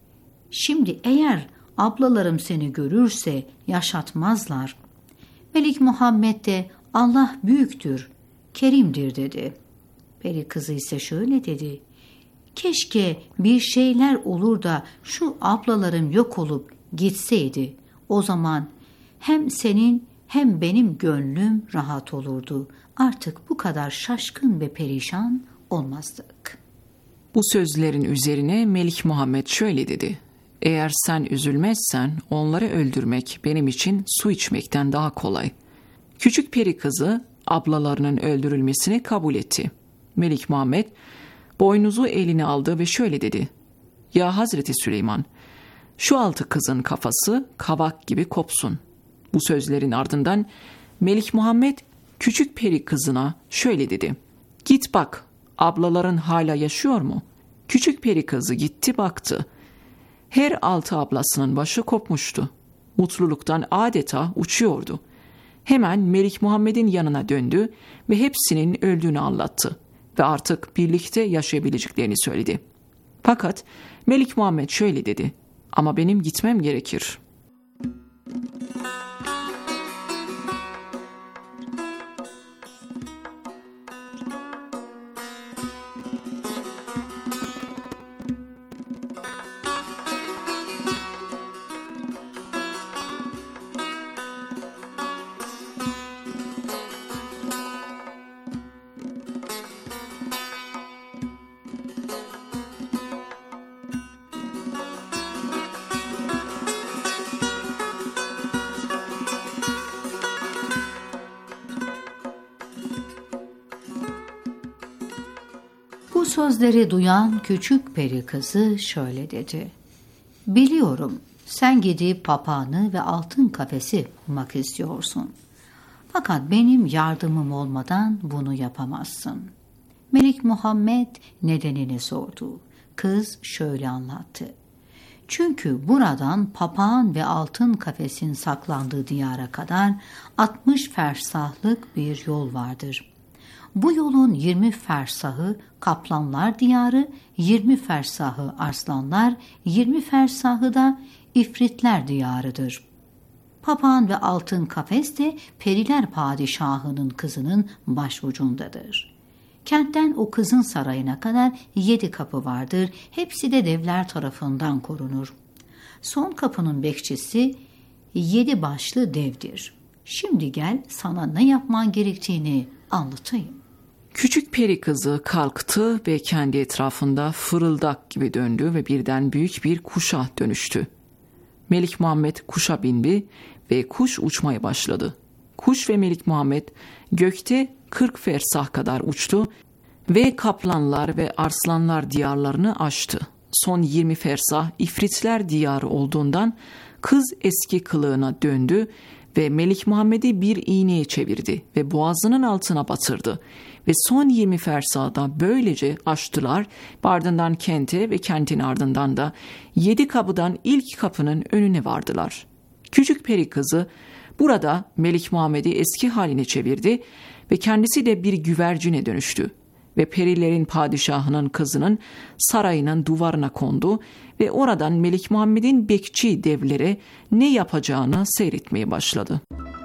Şimdi eğer ablalarım seni görürse yaşatmazlar." Melik Muhammed de "Allah büyüktür, kerimdir" dedi. Peri kızı ise şöyle dedi: "Keşke bir şeyler olur da şu ablalarım yok olup gitseydi. O zaman hem senin hem benim gönlüm rahat olurdu. Artık bu kadar şaşkın ve perişan olmazdık." Bu sözlerin üzerine Melik Muhammed şöyle dedi: "Eğer sen üzülmezsen onları öldürmek benim için su içmekten daha kolay." Küçük peri kızı ablalarının öldürülmesini kabul etti. Melik Muhammed boynuzu eline aldı ve şöyle dedi: "Ya Hazreti Süleyman, şu altı kızın kafası kavak gibi kopsun." Bu sözlerin ardından Melik Muhammed küçük peri kızına şöyle dedi: "Git bak, ablaların hala yaşıyor mu?" Küçük peri kızı gitti baktı. Her altı ablasının başı kopmuştu. Mutluluktan adeta uçuyordu. Hemen Melik Muhammed'in yanına döndü ve hepsinin öldüğünü anlattı ve artık birlikte yaşayabileceklerini söyledi. Fakat Melik Muhammed şöyle dedi: "Ama benim gitmem gerekir." Bu sözleri duyan küçük peri kızı şöyle dedi: "Biliyorum, sen gidip papağanı ve altın kafesi bulmak istiyorsun. Fakat benim yardımım olmadan bunu yapamazsın." Melik Muhammed nedenini sordu. Kız şöyle anlattı: "Çünkü buradan papağan ve altın kafesin saklandığı diyara kadar altmış fersahlık bir yol vardır. Bu yolun yirmi fersahı Kaplanlar Diyarı, yirmi fersahı Arslanlar, yirmi fersahı da İfritler Diyarıdır. Papağan ve altın kafes de Periler Padişahı'nın kızının başucundadır. Kentten o kızın sarayına kadar yedi kapı vardır. Hepsi de devler tarafından korunur. Son kapının bekçisi yedi başlı devdir. Şimdi gel sana ne yapman gerektiğini anlatayım. Küçük peri kızı kalktı ve kendi etrafında fırıldak gibi döndü ve birden büyük bir kuşa dönüştü. Melik Muhammed kuşa bindi ve kuş uçmaya başladı. Kuş ve Melik Muhammed gökte kırk fersah kadar uçtu ve kaplanlar ve arslanlar diyarlarını aştı. Son yirmi fersah İfritler diyarı olduğundan kız eski kılığına döndü ve Melik Muhammed'i bir iğneye çevirdi ve boğazının altına batırdı. Ve son yirmi fersahda böylece aştılar, ardından kente ve kentin ardından da yedi kapıdan ilk kapının önüne vardılar. Küçük peri kızı burada Melik Muhammed'i eski haline çevirdi ve kendisi de bir güvercine dönüştü. Ve perilerin padişahının kızının sarayının duvarına kondu ve oradan Melik Muhammed'in bekçi devlere ne yapacağını seyretmeye başladı.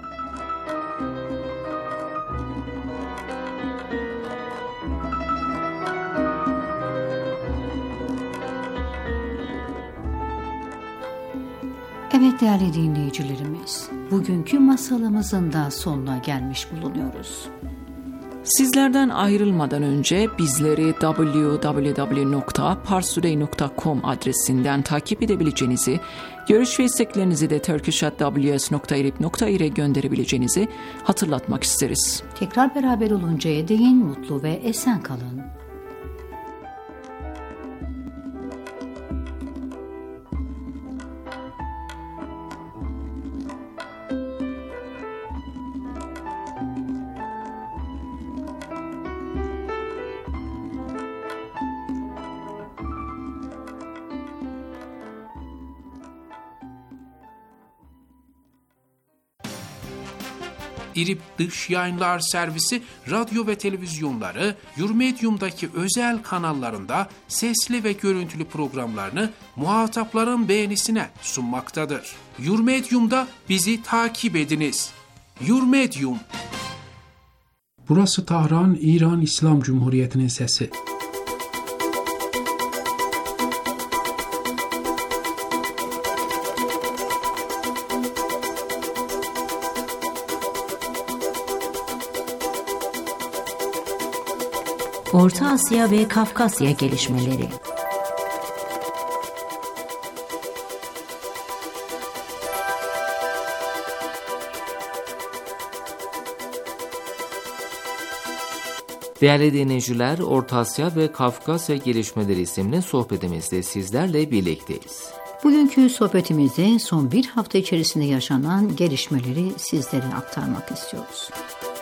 Evet değerli dinleyicilerimiz, bugünkü masalımızın da sonuna gelmiş bulunuyoruz. Sizlerden ayrılmadan önce bizleri double-u double-u double-u nokta parstoday nokta com adresinden takip edebileceğinizi, görüş ve isteklerinizi de turkish at w s nokta irib nokta ir'e gönderebileceğinizi hatırlatmak isteriz. Tekrar beraber oluncaya değin mutlu ve esen kalın. İrib Dış Yayınlar Servisi radyo ve televizyonları Yurmedium'daki özel kanallarında sesli ve görüntülü programlarını muhatapların beğenisine sunmaktadır. Yurmedium'da bizi takip ediniz. Yurmedium. Burası Tahran, İran İslam Cumhuriyeti'nin sesi. Orta Asya ve Kafkasya gelişmeleri. Değerli dinleyiciler, Orta Asya ve Kafkasya gelişmeleri isimli sohbetimizde sizlerle birlikteyiz. Bugünkü sohbetimizde son bir hafta içerisinde yaşanan gelişmeleri sizlere aktarmak istiyoruz.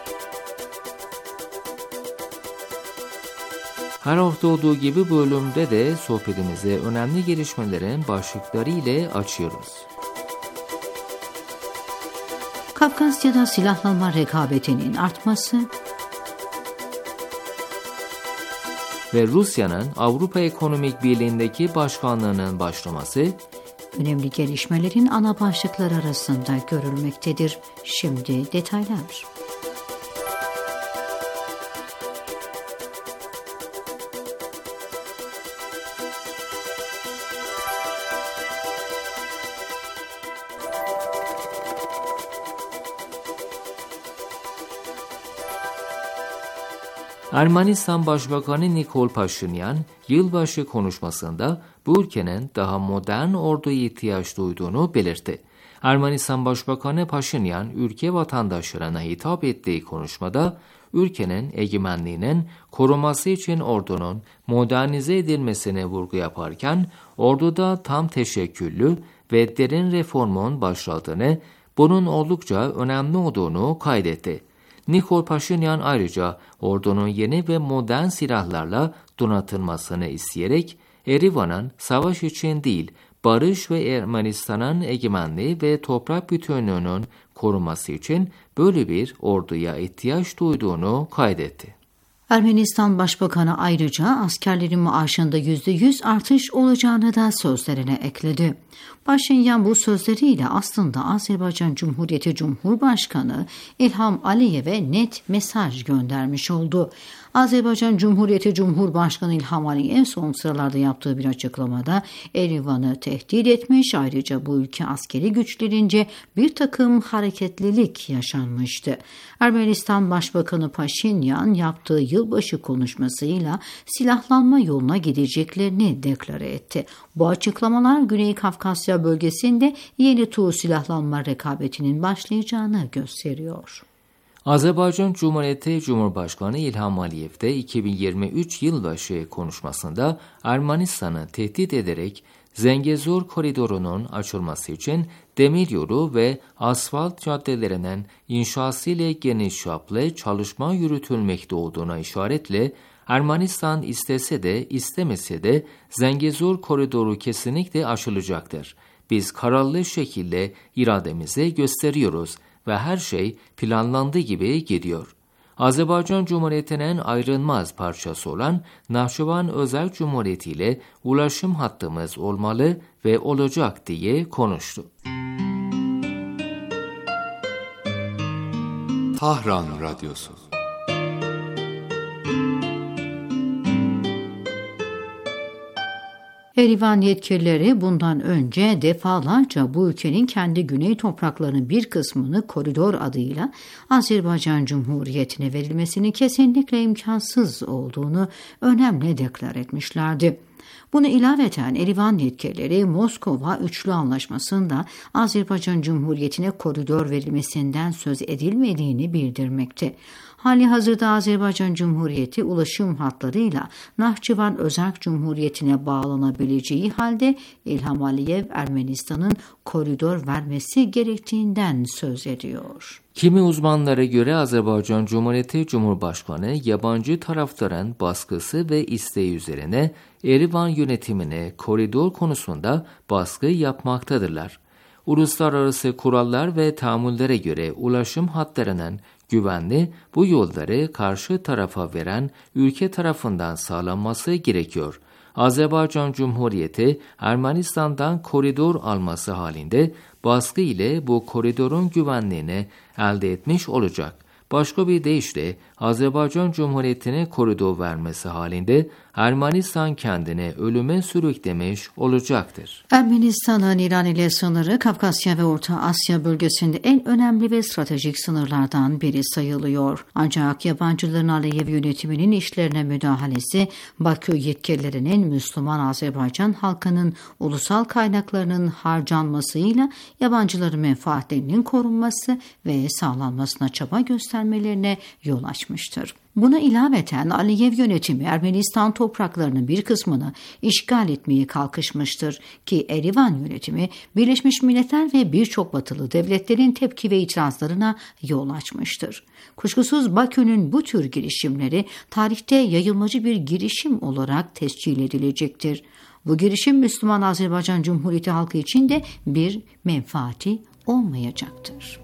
Her hafta olduğu gibi bu bölümde de sohbetimize önemli gelişmelerin başlıkları ile açıyoruz. Kafkasya'da silahlanma rekabetinin artması ve Rusya'nın Avrupa Ekonomik Birliği'ndeki başkanlığının başlaması önemli gelişmelerin ana başlıkları arasında görülmektedir. Şimdi detaylar. Ermenistan Başbakanı Nikol Paşinyan, yılbaşı konuşmasında bu ülkenin daha modern orduya ihtiyaç duyduğunu belirtti. Ermenistan Başbakanı Paşinyan, ülke vatandaşlarına hitap ettiği konuşmada, ülkenin egemenliğinin koruması için ordunun modernize edilmesine vurgu yaparken, orduda tam teşekküllü ve derin reformun başladığını, bunun oldukça önemli olduğunu kaydetti. Nikol Paşinyan ayrıca ordunun yeni ve modern silahlarla donatılmasını isteyerek Erivan'ın savaş için değil, barış ve Ermenistan'ın egemenliği ve toprak bütünlüğünün korunması için böyle bir orduya ihtiyaç duyduğunu kaydetti. Ermenistan Başbakanı ayrıca askerlerin maaşında yüzde yüz artış olacağını da sözlerine ekledi. Paşinyan bu sözleriyle aslında Azerbaycan Cumhuriyeti Cumhurbaşkanı İlham Aliyev'e net mesaj göndermiş oldu. Azerbaycan Cumhuriyeti Cumhurbaşkanı İlham Aliyev son sıralarda yaptığı bir açıklamada Erivan'ı tehdit etmiş, ayrıca bu ülke askeri güçlerince bir takım hareketlilik yaşanmıştı. Ermenistan Başbakanı Paşinyan yaptığı yılbaşı konuşmasıyla silahlanma yoluna gideceklerini deklare etti. Bu açıklamalar Güney Kafkasya bölgesinde yeni tur silahlanma rekabetinin başlayacağını gösteriyor. Azerbaycan Cumhuriyeti Cumhurbaşkanı İlham Aliyev de iki bin yirmi üç yılbaşı konuşmasında Ermenistan'ı tehdit ederek Zengezur koridorunun açılması için demiryolu ve asfalt caddelerinin inşası ile geniş çaplı çalışma yürütülmekte olduğuna işaretle Ermenistan istese de istemese de Zengezur koridoru kesinlikle aşılacaktır. Biz kararlı şekilde irademizi gösteriyoruz ve her şey planlandığı gibi gidiyor. Azerbaycan Cumhuriyeti'nin ayrılmaz parçası olan Nahçıvan Özel Cumhuriyeti ile ulaşım hattımız olmalı ve olacak diye konuştu. Tahran Radyosu. Erivan yetkilileri bundan önce defalarca bu ülkenin kendi güney topraklarının bir kısmını koridor adıyla Azerbaycan Cumhuriyeti'ne verilmesinin kesinlikle imkansız olduğunu önemli deklar etmişlerdi. Bunu ilaveten Erivan yetkilileri Moskova Üçlü Anlaşması'nda Azerbaycan Cumhuriyeti'ne koridor verilmesinden söz edilmediğini bildirmekte. Hali hazırda Azerbaycan Cumhuriyeti ulaşım hatlarıyla Nahçıvan Özerk Cumhuriyeti'ne bağlanabileceği halde İlham Aliyev Ermenistan'ın koridor vermesi gerektiğinden söz ediyor. Kimi uzmanlara göre Azerbaycan Cumhuriyeti Cumhurbaşkanı yabancı taraftarın baskısı ve isteği üzerine Erivan yönetimine koridor konusunda baskı yapmaktadırlar. Uluslararası kurallar ve tahammüllere göre ulaşım hatlarının güvenli bu yolları karşı tarafa veren ülke tarafından sağlanması gerekiyor. Azerbaycan Cumhuriyeti Ermenistan'dan koridor alması halinde baskı ile bu koridorun güvenliğini elde etmiş olacak. Başka bir deyişle Azerbaycan Cumhuriyeti'ne koridor vermesi halinde Ermenistan kendini ölüme sürüklemiş olacaktır. Ermenistan'ın İran ile sınırı Kafkasya ve Orta Asya bölgesinde en önemli ve stratejik sınırlardan biri sayılıyor. Ancak yabancıların Aliyev yönetiminin işlerine müdahalesi, Bakü yetkililerinin Müslüman Azerbaycan halkının ulusal kaynaklarının harcanmasıyla yabancıların menfaatlerinin korunması ve sağlanmasına çaba göstermelerine yol açmıştır. Buna ilaveten Aliyev yönetimi Ermenistan topraklarının bir kısmını işgal etmeye kalkışmıştır ki Erivan yönetimi Birleşmiş Milletler ve birçok batılı devletlerin tepki ve itirazlarına yol açmıştır. Kuşkusuz Bakü'nün bu tür girişimleri tarihte yayılmacı bir girişim olarak tescil edilecektir. Bu girişim Müslüman Azerbaycan Cumhuriyeti halkı için de bir menfaati olmayacaktır.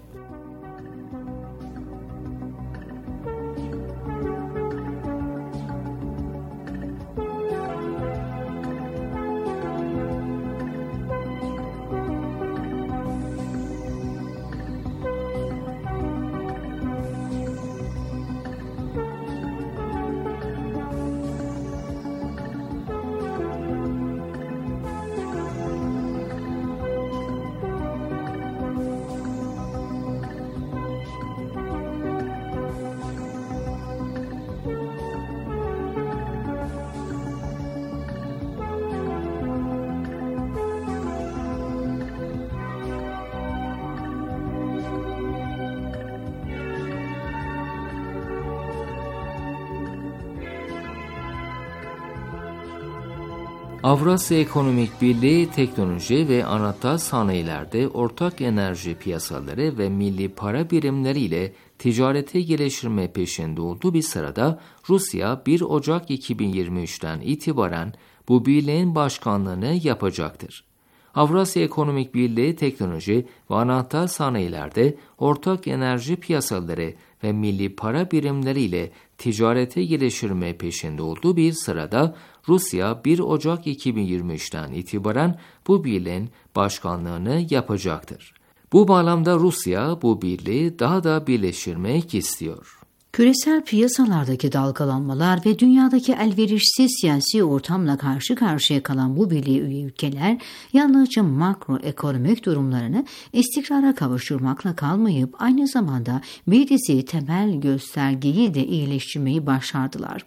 Avrasya Ekonomik Birliği teknoloji ve anahtar sanayilerde ortak enerji piyasaları ve milli para birimleriyle ticareti geliştirme peşinde olduğu bir sırada Rusya bir Ocak iki bin yirmi üçten itibaren bu birliğin başkanlığını yapacaktır. Avrasya Ekonomik Birliği teknoloji ve anahtar sanayilerde ortak enerji piyasaları ve milli para birimleriyle ticarete geliştirme peşinde olduğu bir sırada Rusya bir Ocak iki bin yirmi üçten itibaren bu birliğin başkanlığını yapacaktır. Bu bağlamda Rusya bu birliği daha da birleştirmek istiyor. Küresel piyasalardaki dalgalanmalar ve dünyadaki elverişsiz siyasi ortamla karşı karşıya kalan bu birliğe üye ülkeler yalnızca makroekonomik durumlarını istikrara kavuşturmakla kalmayıp aynı zamanda bir dizi temel göstergeyi de iyileştirmeyi başardılar.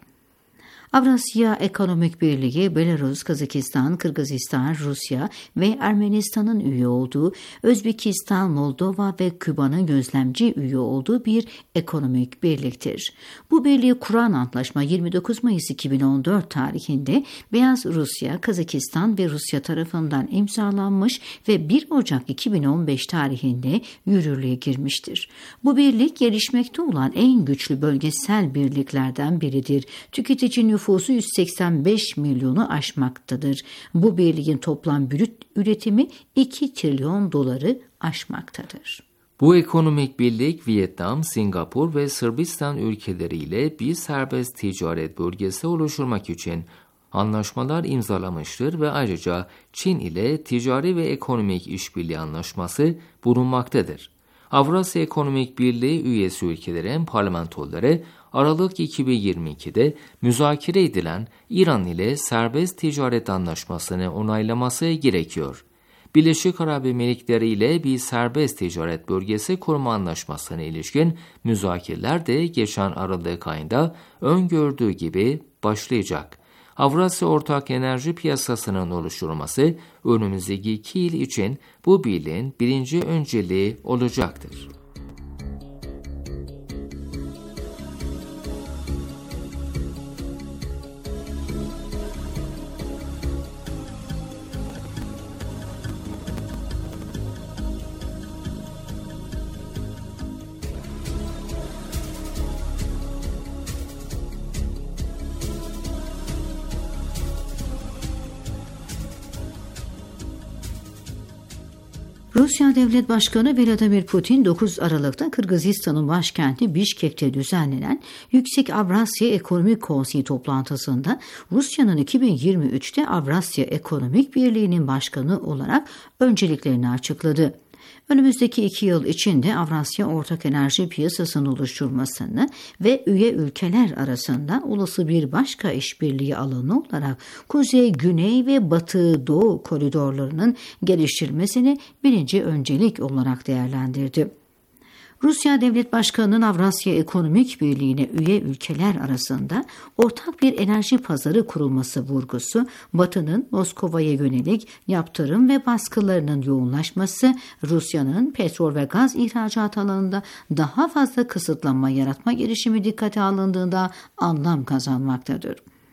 Avrasya Ekonomik Birliği, Belarus, Kazakistan, Kırgızistan, Rusya ve Ermenistan'ın üye olduğu, Özbekistan, Moldova ve Küba'nın gözlemci üye olduğu bir ekonomik birliktir. Bu birliği kuran antlaşma yirmi dokuz Mayıs iki bin on dört tarihinde Beyaz Rusya, Kazakistan ve Rusya tarafından imzalanmış ve bir Ocak iki bin on beş tarihinde yürürlüğe girmiştir. Bu birlik gelişmekte olan en güçlü bölgesel birliklerden biridir. Tüketici nüfusu yüz seksen beş milyonu aşmaktadır. Bu birliğin toplam brüt üretimi iki trilyon doları aşmaktadır. Bu ekonomik birlik Vietnam, Singapur ve Sırbistan ülkeleriyle bir serbest ticaret bölgesi oluşturmak için anlaşmalar imzalamıştır ve ayrıca Çin ile ticari ve ekonomik işbirliği anlaşması bulunmaktadır. Avrasya Ekonomik Birliği üyesi ülkelerin parlamentoları Aralık iki bin yirmi ikide müzakere edilen İran ile serbest ticaret anlaşmasını onaylaması gerekiyor. Birleşik Arap Emirlikleri ile bir serbest ticaret bölgesi kurma anlaşmasına ilişkin müzakereler de geçen Aralık ayında öngördüğü gibi başlayacak. Avrasya Ortak Enerji Piyasası'nın oluşturulması önümüzdeki iki yıl için bu birliğin birinci önceliği olacaktır. Rusya Devlet Başkanı Vladimir Putin dokuz Aralık'ta Kırgızistan'ın başkenti Bişkek'te düzenlenen Yüksek Avrasya Ekonomik Konseyi toplantısında Rusya'nın iki bin yirmi üçte Avrasya Ekonomik Birliği'nin başkanı olarak önceliklerini açıkladı. Önümüzdeki iki yıl içinde Avrasya Ortak Enerji Piyasası'nın oluşturmasını ve üye ülkeler arasında olası bir başka işbirliği alanı olarak Kuzey, Güney ve Batı, Doğu koridorlarının geliştirilmesini birinci öncelik olarak değerlendirdi. Rusya Devlet Başkanı'nın Avrasya Ekonomik Birliği'ne üye ülkeler arasında ortak bir enerji pazarı kurulması vurgusu, Batı'nın Moskova'ya yönelik yaptırım ve baskılarının yoğunlaşması, Rusya'nın petrol ve gaz ihracat alanında daha fazla kısıtlanma yaratma girişimi dikkate alındığında anlam kazanmaktadır.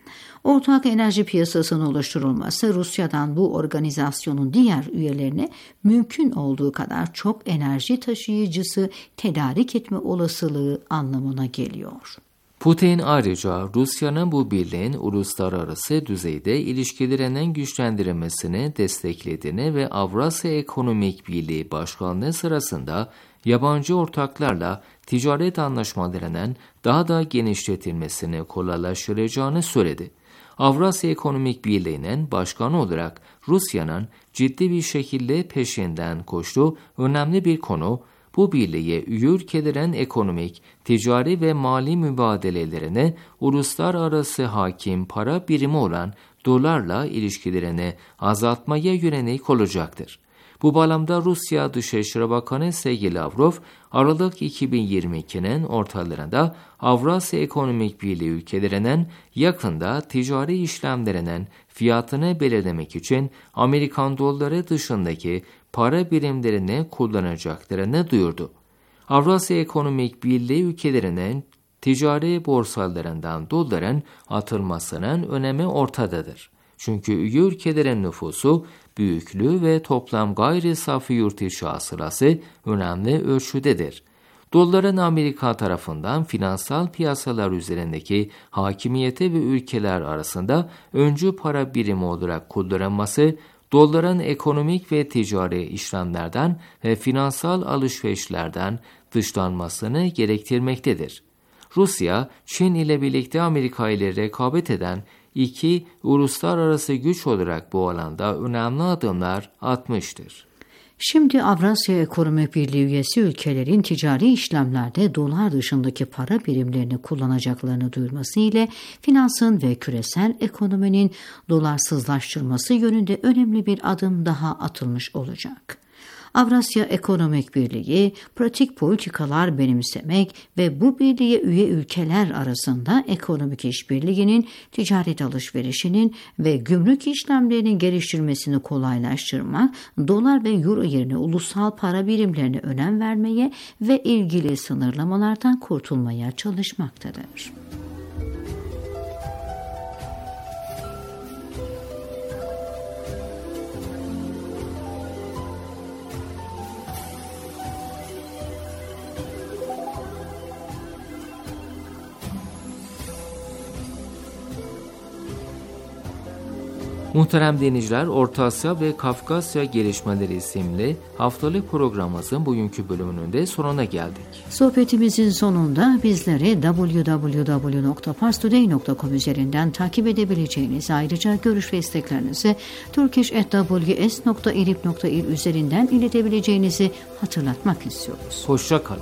Ortak enerji piyasasının oluşturulması Rusya'dan bu organizasyonun diğer üyelerine mümkün olduğu kadar çok enerji taşıyıcısı tedarik etme olasılığı anlamına geliyor. Putin ayrıca Rusya'nın bu birliğin uluslararası düzeyde ilişkilerinin güçlendirilmesini desteklediğini ve Avrasya Ekonomik Birliği Başkanlığı sırasında yabancı ortaklarla ticaret anlaşmalarının daha da genişletilmesini kolaylaştıracağını söyledi. Avrasya Ekonomik Birliği'nin başkanı olarak Rusya'nın ciddi bir şekilde peşinden koştuğu önemli bir konu, bu birliğe üye ülkelerin ekonomik, ticari ve mali mübadelelerine uluslararası hakim para birimi olan dolarla ilişkilerini azaltmaya yönelik olacaktır. Bu bağlamda Rusya Dışişleri Bakanı Sergey Lavrov, Aralık iki bin yirmi ikinin ortalarında Avrasya Ekonomik Birliği ülkelerinin yakında ticari işlemlerinin fiyatını belirlemek için Amerikan doları dışındaki para birimlerini kullanacaklarını duyurdu. Avrasya Ekonomik Birliği ülkelerinin ticari borsalarından doların atılmasının önemi ortadadır. Çünkü üye ülkelerin nüfusu, büyüklüğü ve toplam gayri safi yurt içi hasılası önemli ölçüdedir. Doların Amerika tarafından finansal piyasalar üzerindeki hakimiyeti ve ülkeler arasında öncü para birimi olarak kullanılması, doların ekonomik ve ticari işlemlerden ve finansal alışverişlerden dışlanmasını gerektirmektedir. Rusya, Çin ile birlikte Amerika ile rekabet eden iki uluslararası güç olarak bu alanda önemli adımlar atmıştır. Şimdi Avrasya Ekonomik Birliği üyesi ülkelerin ticari işlemlerde dolar dışındaki para birimlerini kullanacaklarını duyurması ile finansın ve küresel ekonominin dolarsızlaştırması yönünde önemli bir adım daha atılmış olacak. Avrasya Ekonomik Birliği, pratik politikalar benimsemek ve bu birliğe üye ülkeler arasında ekonomik işbirliğinin, ticaret alışverişinin ve gümrük işlemlerinin geliştirmesini kolaylaştırmak, dolar ve euro yerine ulusal para birimlerine önem vermeye ve ilgili sınırlamalardan kurtulmaya çalışmaktadır. Muhterem dinleyiciler, Orta Asya ve Kafkasya Gelişmeleri isimli haftalık programımızın bugünkü bölümünün de sonuna geldik. Sohbetimizin sonunda bizleri double-u double-u double-u nokta pars today nokta com üzerinden takip edebileceğiniz, ayrıca görüş ve isteklerinizi turkish at w s nokta irib nokta ir üzerinden iletebileceğinizi hatırlatmak istiyoruz. Hoşça kalın.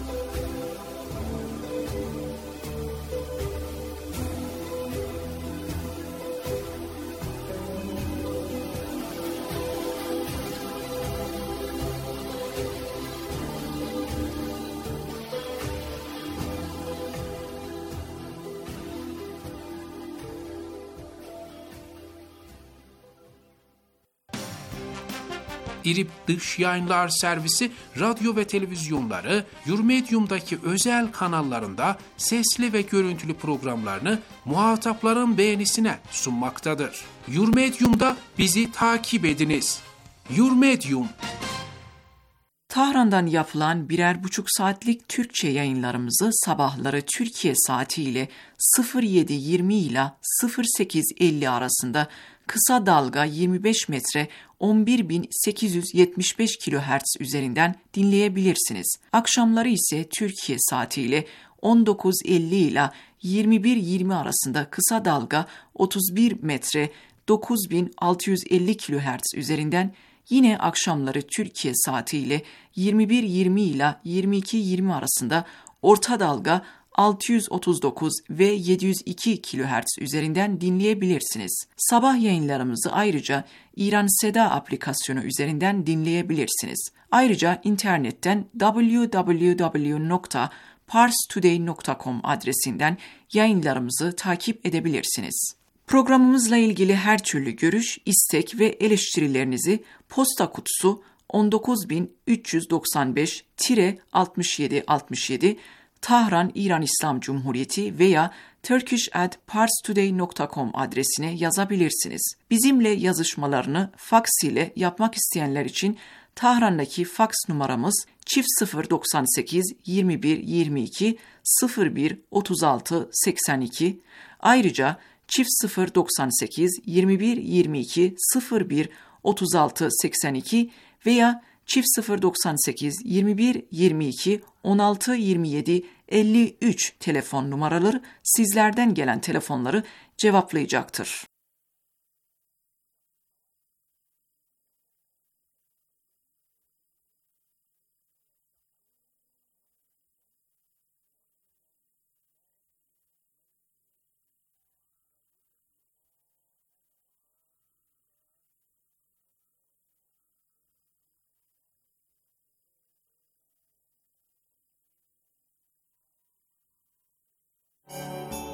İrib Dış Yayınlar Servisi radyo ve televizyonları Yurmedium'daki özel kanallarında sesli ve görüntülü programlarını muhatapların beğenisine sunmaktadır. Yurmedium'da bizi takip ediniz. Yurmedium. Tahran'dan yapılan birer buçuk saatlik Türkçe yayınlarımızı sabahları Türkiye saatiyle sıfır yedi yirmi ile sıfır sekiz elli arasında kısa dalga yirmi beş metre on bir bin sekiz yüz yetmiş beş kilohertz üzerinden dinleyebilirsiniz. Akşamları ise Türkiye saatiyle on dokuz elli ile yirmi bir yirmi arasında kısa dalga otuz bir metre dokuz bin altı yüz elli kilohertz üzerinden, yine akşamları Türkiye saatiyle yirmi bir yirmi ile yirmi iki yirmi arasında orta dalga altı yüz otuz dokuz ve yedi yüz iki kilohertz üzerinden dinleyebilirsiniz. Sabah yayınlarımızı ayrıca İran Seda aplikasyonu üzerinden dinleyebilirsiniz. Ayrıca internetten double-u double-u double-u nokta pars today nokta com adresinden yayınlarımızı takip edebilirsiniz. Programımızla ilgili her türlü görüş, istek ve eleştirilerinizi posta kutusu on dokuz bin üç yüz doksan beş altmış yedi altmış yedi Tahran, İran İslam Cumhuriyeti veya turkish at pars today nokta com adresine yazabilirsiniz. Bizimle yazışmalarını faks ile yapmak isteyenler için Tahran'daki faks numaramız çift sıfır doksan sekiz yirmi bir yirmi iki sıfır bir otuz altı seksen iki. Ayrıca çift sıfır doksan sekiz yirmi bir yirmi iki sıfır bir otuz altı seksen iki veya çift sıfır doksan sekiz yirmi bir yirmi iki on altı yirmi yedi elli üç telefon numaraları sizlerden gelen telefonları cevaplayacaktır. Thank you.